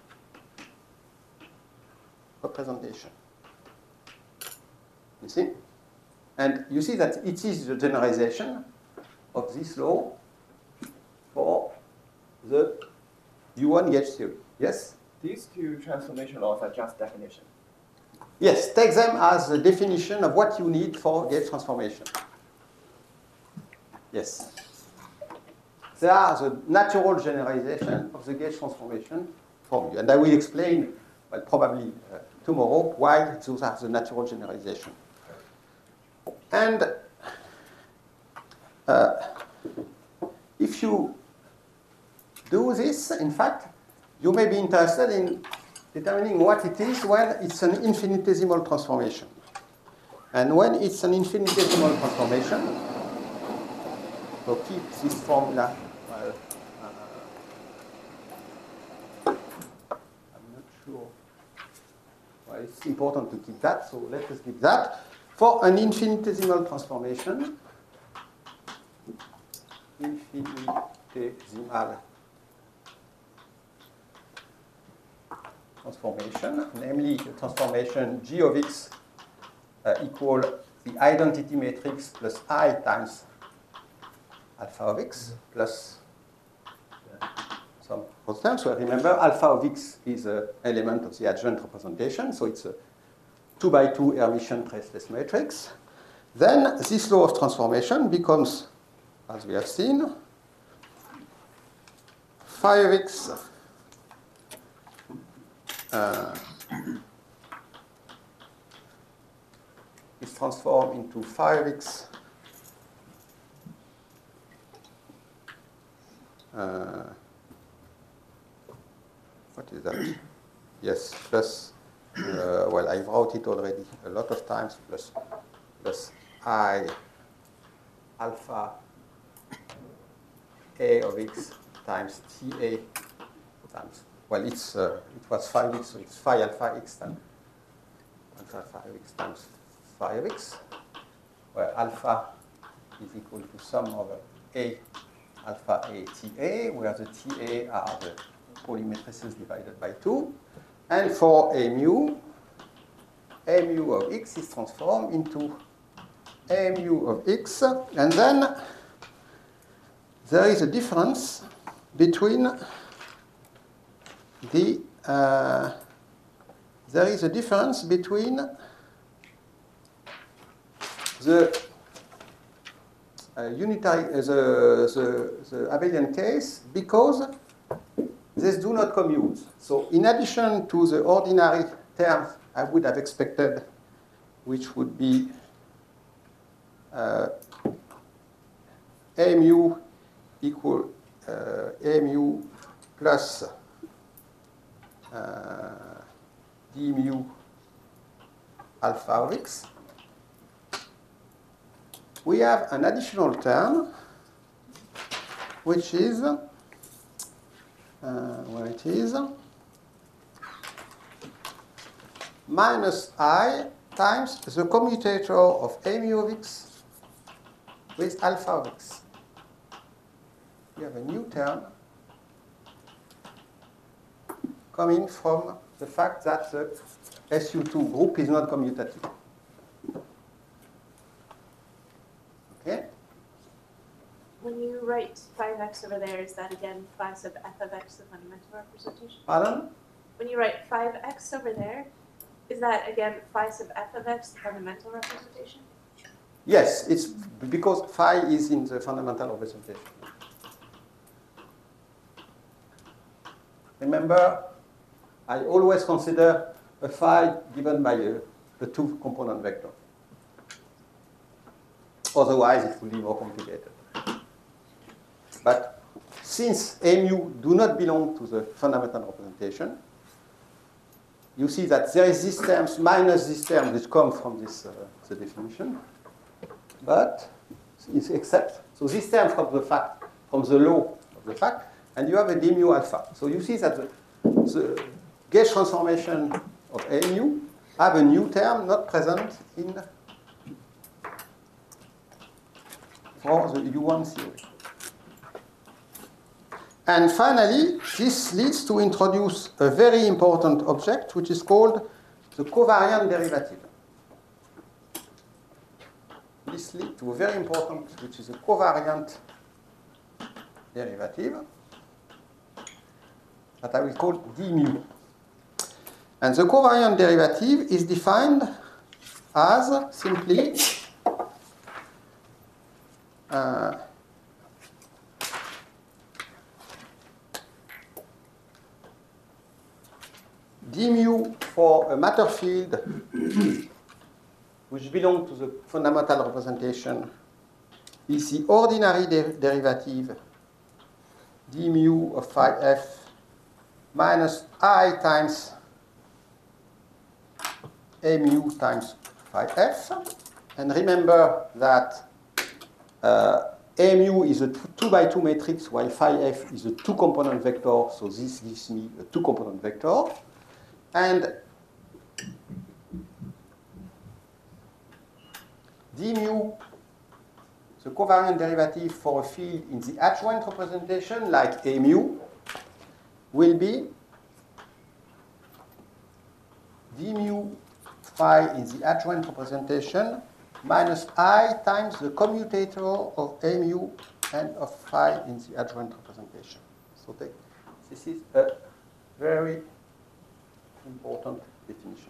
representation. You see? And you see that it is the generalization of this law for the U1 gauge theory. Yes? These two transformation laws are just definition. Yes, take them as a definition of what you need for gauge transformation. Yes. They are the natural generalization of the gauge transformation formula. And I will explain, well, probably tomorrow, why those are the natural generalization. And if you do this, in fact, you may be interested in determining what it is when it's an infinitesimal transformation. And when it's an infinitesimal transformation, so keep this formula. I'm not sure. Well, it's important to keep that, so let us keep that. For an infinitesimal transformation, namely the transformation G of x equal the identity matrix plus I times alpha of x plus some constant. So remember, alpha of x is an element of the adjoint representation, so it's a 2 by 2 Hermitian traceless matrix. Then this law of transformation becomes, as we have seen, phi of x is transformed into phi of x what is that? Yes, plus, well, I wrote it already a lot of times, plus I alpha A of x times TA times, well, it was phi of x, so it's phi alpha x times alpha phi of x times phi of x, where alpha is equal to sum over A alpha A TA, where the TA are the polymatrices divided by 2. And for a mu of x is transformed into a mu of x, and then there is a difference between the the abelian case, because these do not commute. So in addition to the ordinary terms I would have expected, which would be a mu equal a mu plus d mu alpha of x, we have an additional term, which is, where it is, minus I times the commutator of a mu of x with alpha of x. We have a new term coming from the fact that the SU2 group is not commutative. Okay? When you write 5x over there, is that again phi sub f of x, the fundamental representation? Pardon? When you write 5x over there, is that again phi sub f of x, the fundamental representation? Yes, it's because phi is in the fundamental representation. Remember, I always consider a phi given by a two-component vector. Otherwise, it will be more complicated. But since a mu do not belong to the fundamental representation, you see that there is this term minus this term which come from this the definition, but it's except. So this term from the law of the fact, and you have a d mu alpha. So you see that the gauge transformation of a mu have a new term not present in for the U1 theory. And finally, this leads to introduce a very important object, which is called the covariant derivative. This leads to a very important, which is a covariant derivative, that I will call d mu. And the covariant derivative is defined as simply d mu for a matter field which belongs to the fundamental representation is the ordinary derivative d mu of phi f minus I times a mu times phi f. And remember that a mu is a 2x2 matrix, while phi f is a two-component vector, so this gives me a two-component vector. And d mu, the covariant derivative for a field in the adjoint representation, like a mu, will be d mu phi in the adjoint representation minus I times the commutator of a mu and of phi in the adjoint representation. So this is a very important definition.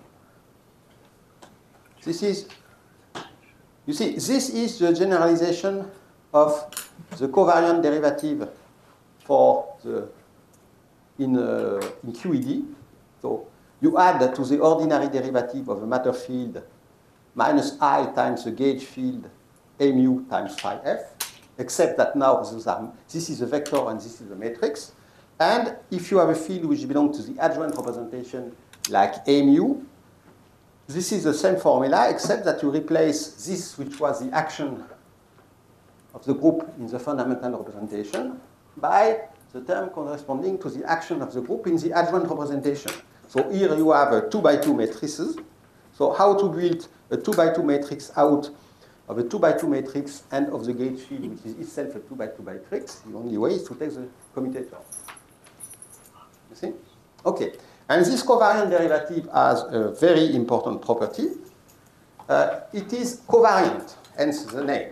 This is, you see, this is the generalization of the covariant derivative for the in QED. So you add to the ordinary derivative of a matter field minus I times the gauge field a mu times phi f, except that now this is a vector and this is a matrix. And if you have a field which belongs to the adjoint representation like a mu, this is the same formula, except that you replace this, which was the action of the group in the fundamental representation, by the term corresponding to the action of the group in the adjoint representation. So here you have a 2x2 matrices. So how to build a 2x2 matrix out of a 2x2 matrix and of the gauge field, which is itself a 2x2 matrix? The only way is to take the commutator. You see? Okay. And this covariant derivative has a very important property. It is covariant, hence the name.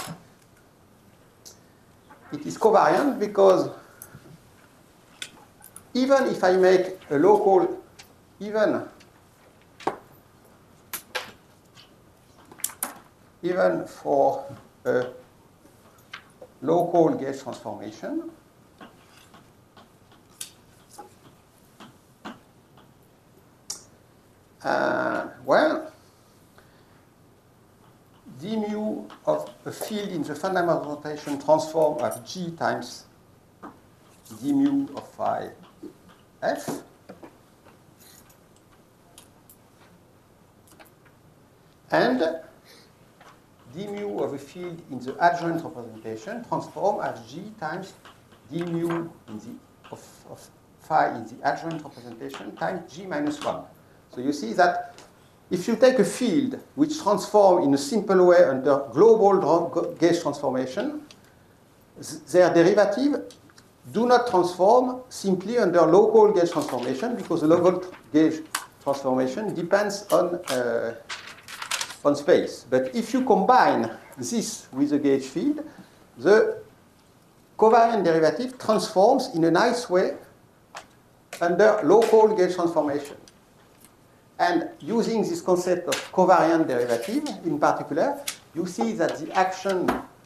It is covariant because even if I make a local, even for a local gauge transformation, well, d mu of a field in the fundamental rotation transform of G times d mu of phi f. And d mu of a field in the adjoint representation transform as G times d mu in the, of phi in the adjoint representation times G minus 1. So you see that if you take a field which transforms in a simple way under global gauge transformation, their derivative do not transform simply under local gauge transformation because the local gauge transformation depends on space. But if you combine this with a gauge field, the covariant derivative transforms in a nice way under local gauge transformation. And using this concept of covariant derivative in particular, you see that the action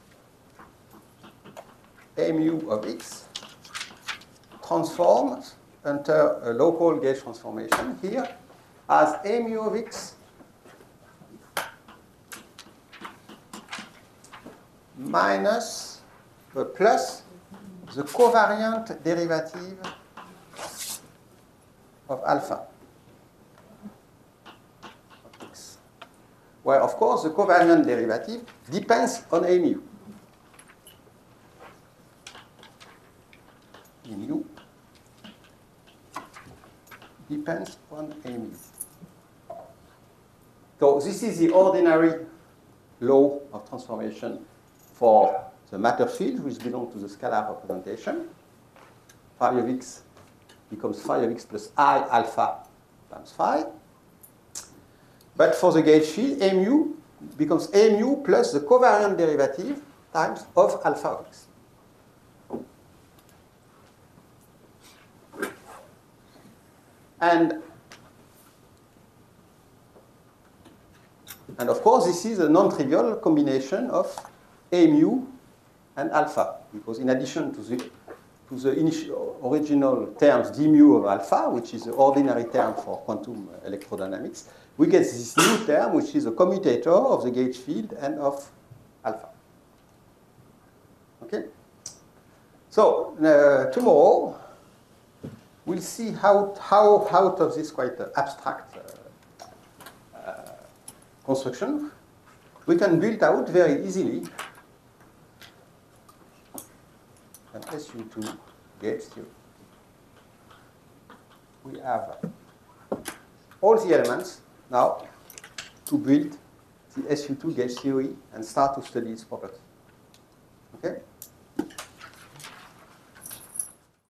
A mu of x transforms under a local gauge transformation here as A mu of x minus plus the covariant derivative of alpha. Where, of course, the covariant derivative depends on A mu. A mu depends on A mu. So this is the ordinary law of transformation for the matter field, which belongs to the scalar representation. Phi of x becomes phi of x plus I alpha times phi. But for the gauge field, A mu becomes A mu plus the covariant derivative times of alpha of x. And of course, this is a non-trivial combination of A mu and alpha, because in addition to the original terms d mu of alpha, which is the ordinary term for quantum electrodynamics, we get this new term, which is a commutator of the gauge field and of alpha. Okay? So tomorrow, we'll see how out of this quite abstract construction, we can build out very easily an SU2 gauge theory. We have all the elements now to build the SU2 gauge theory and start to study its properties. Okay?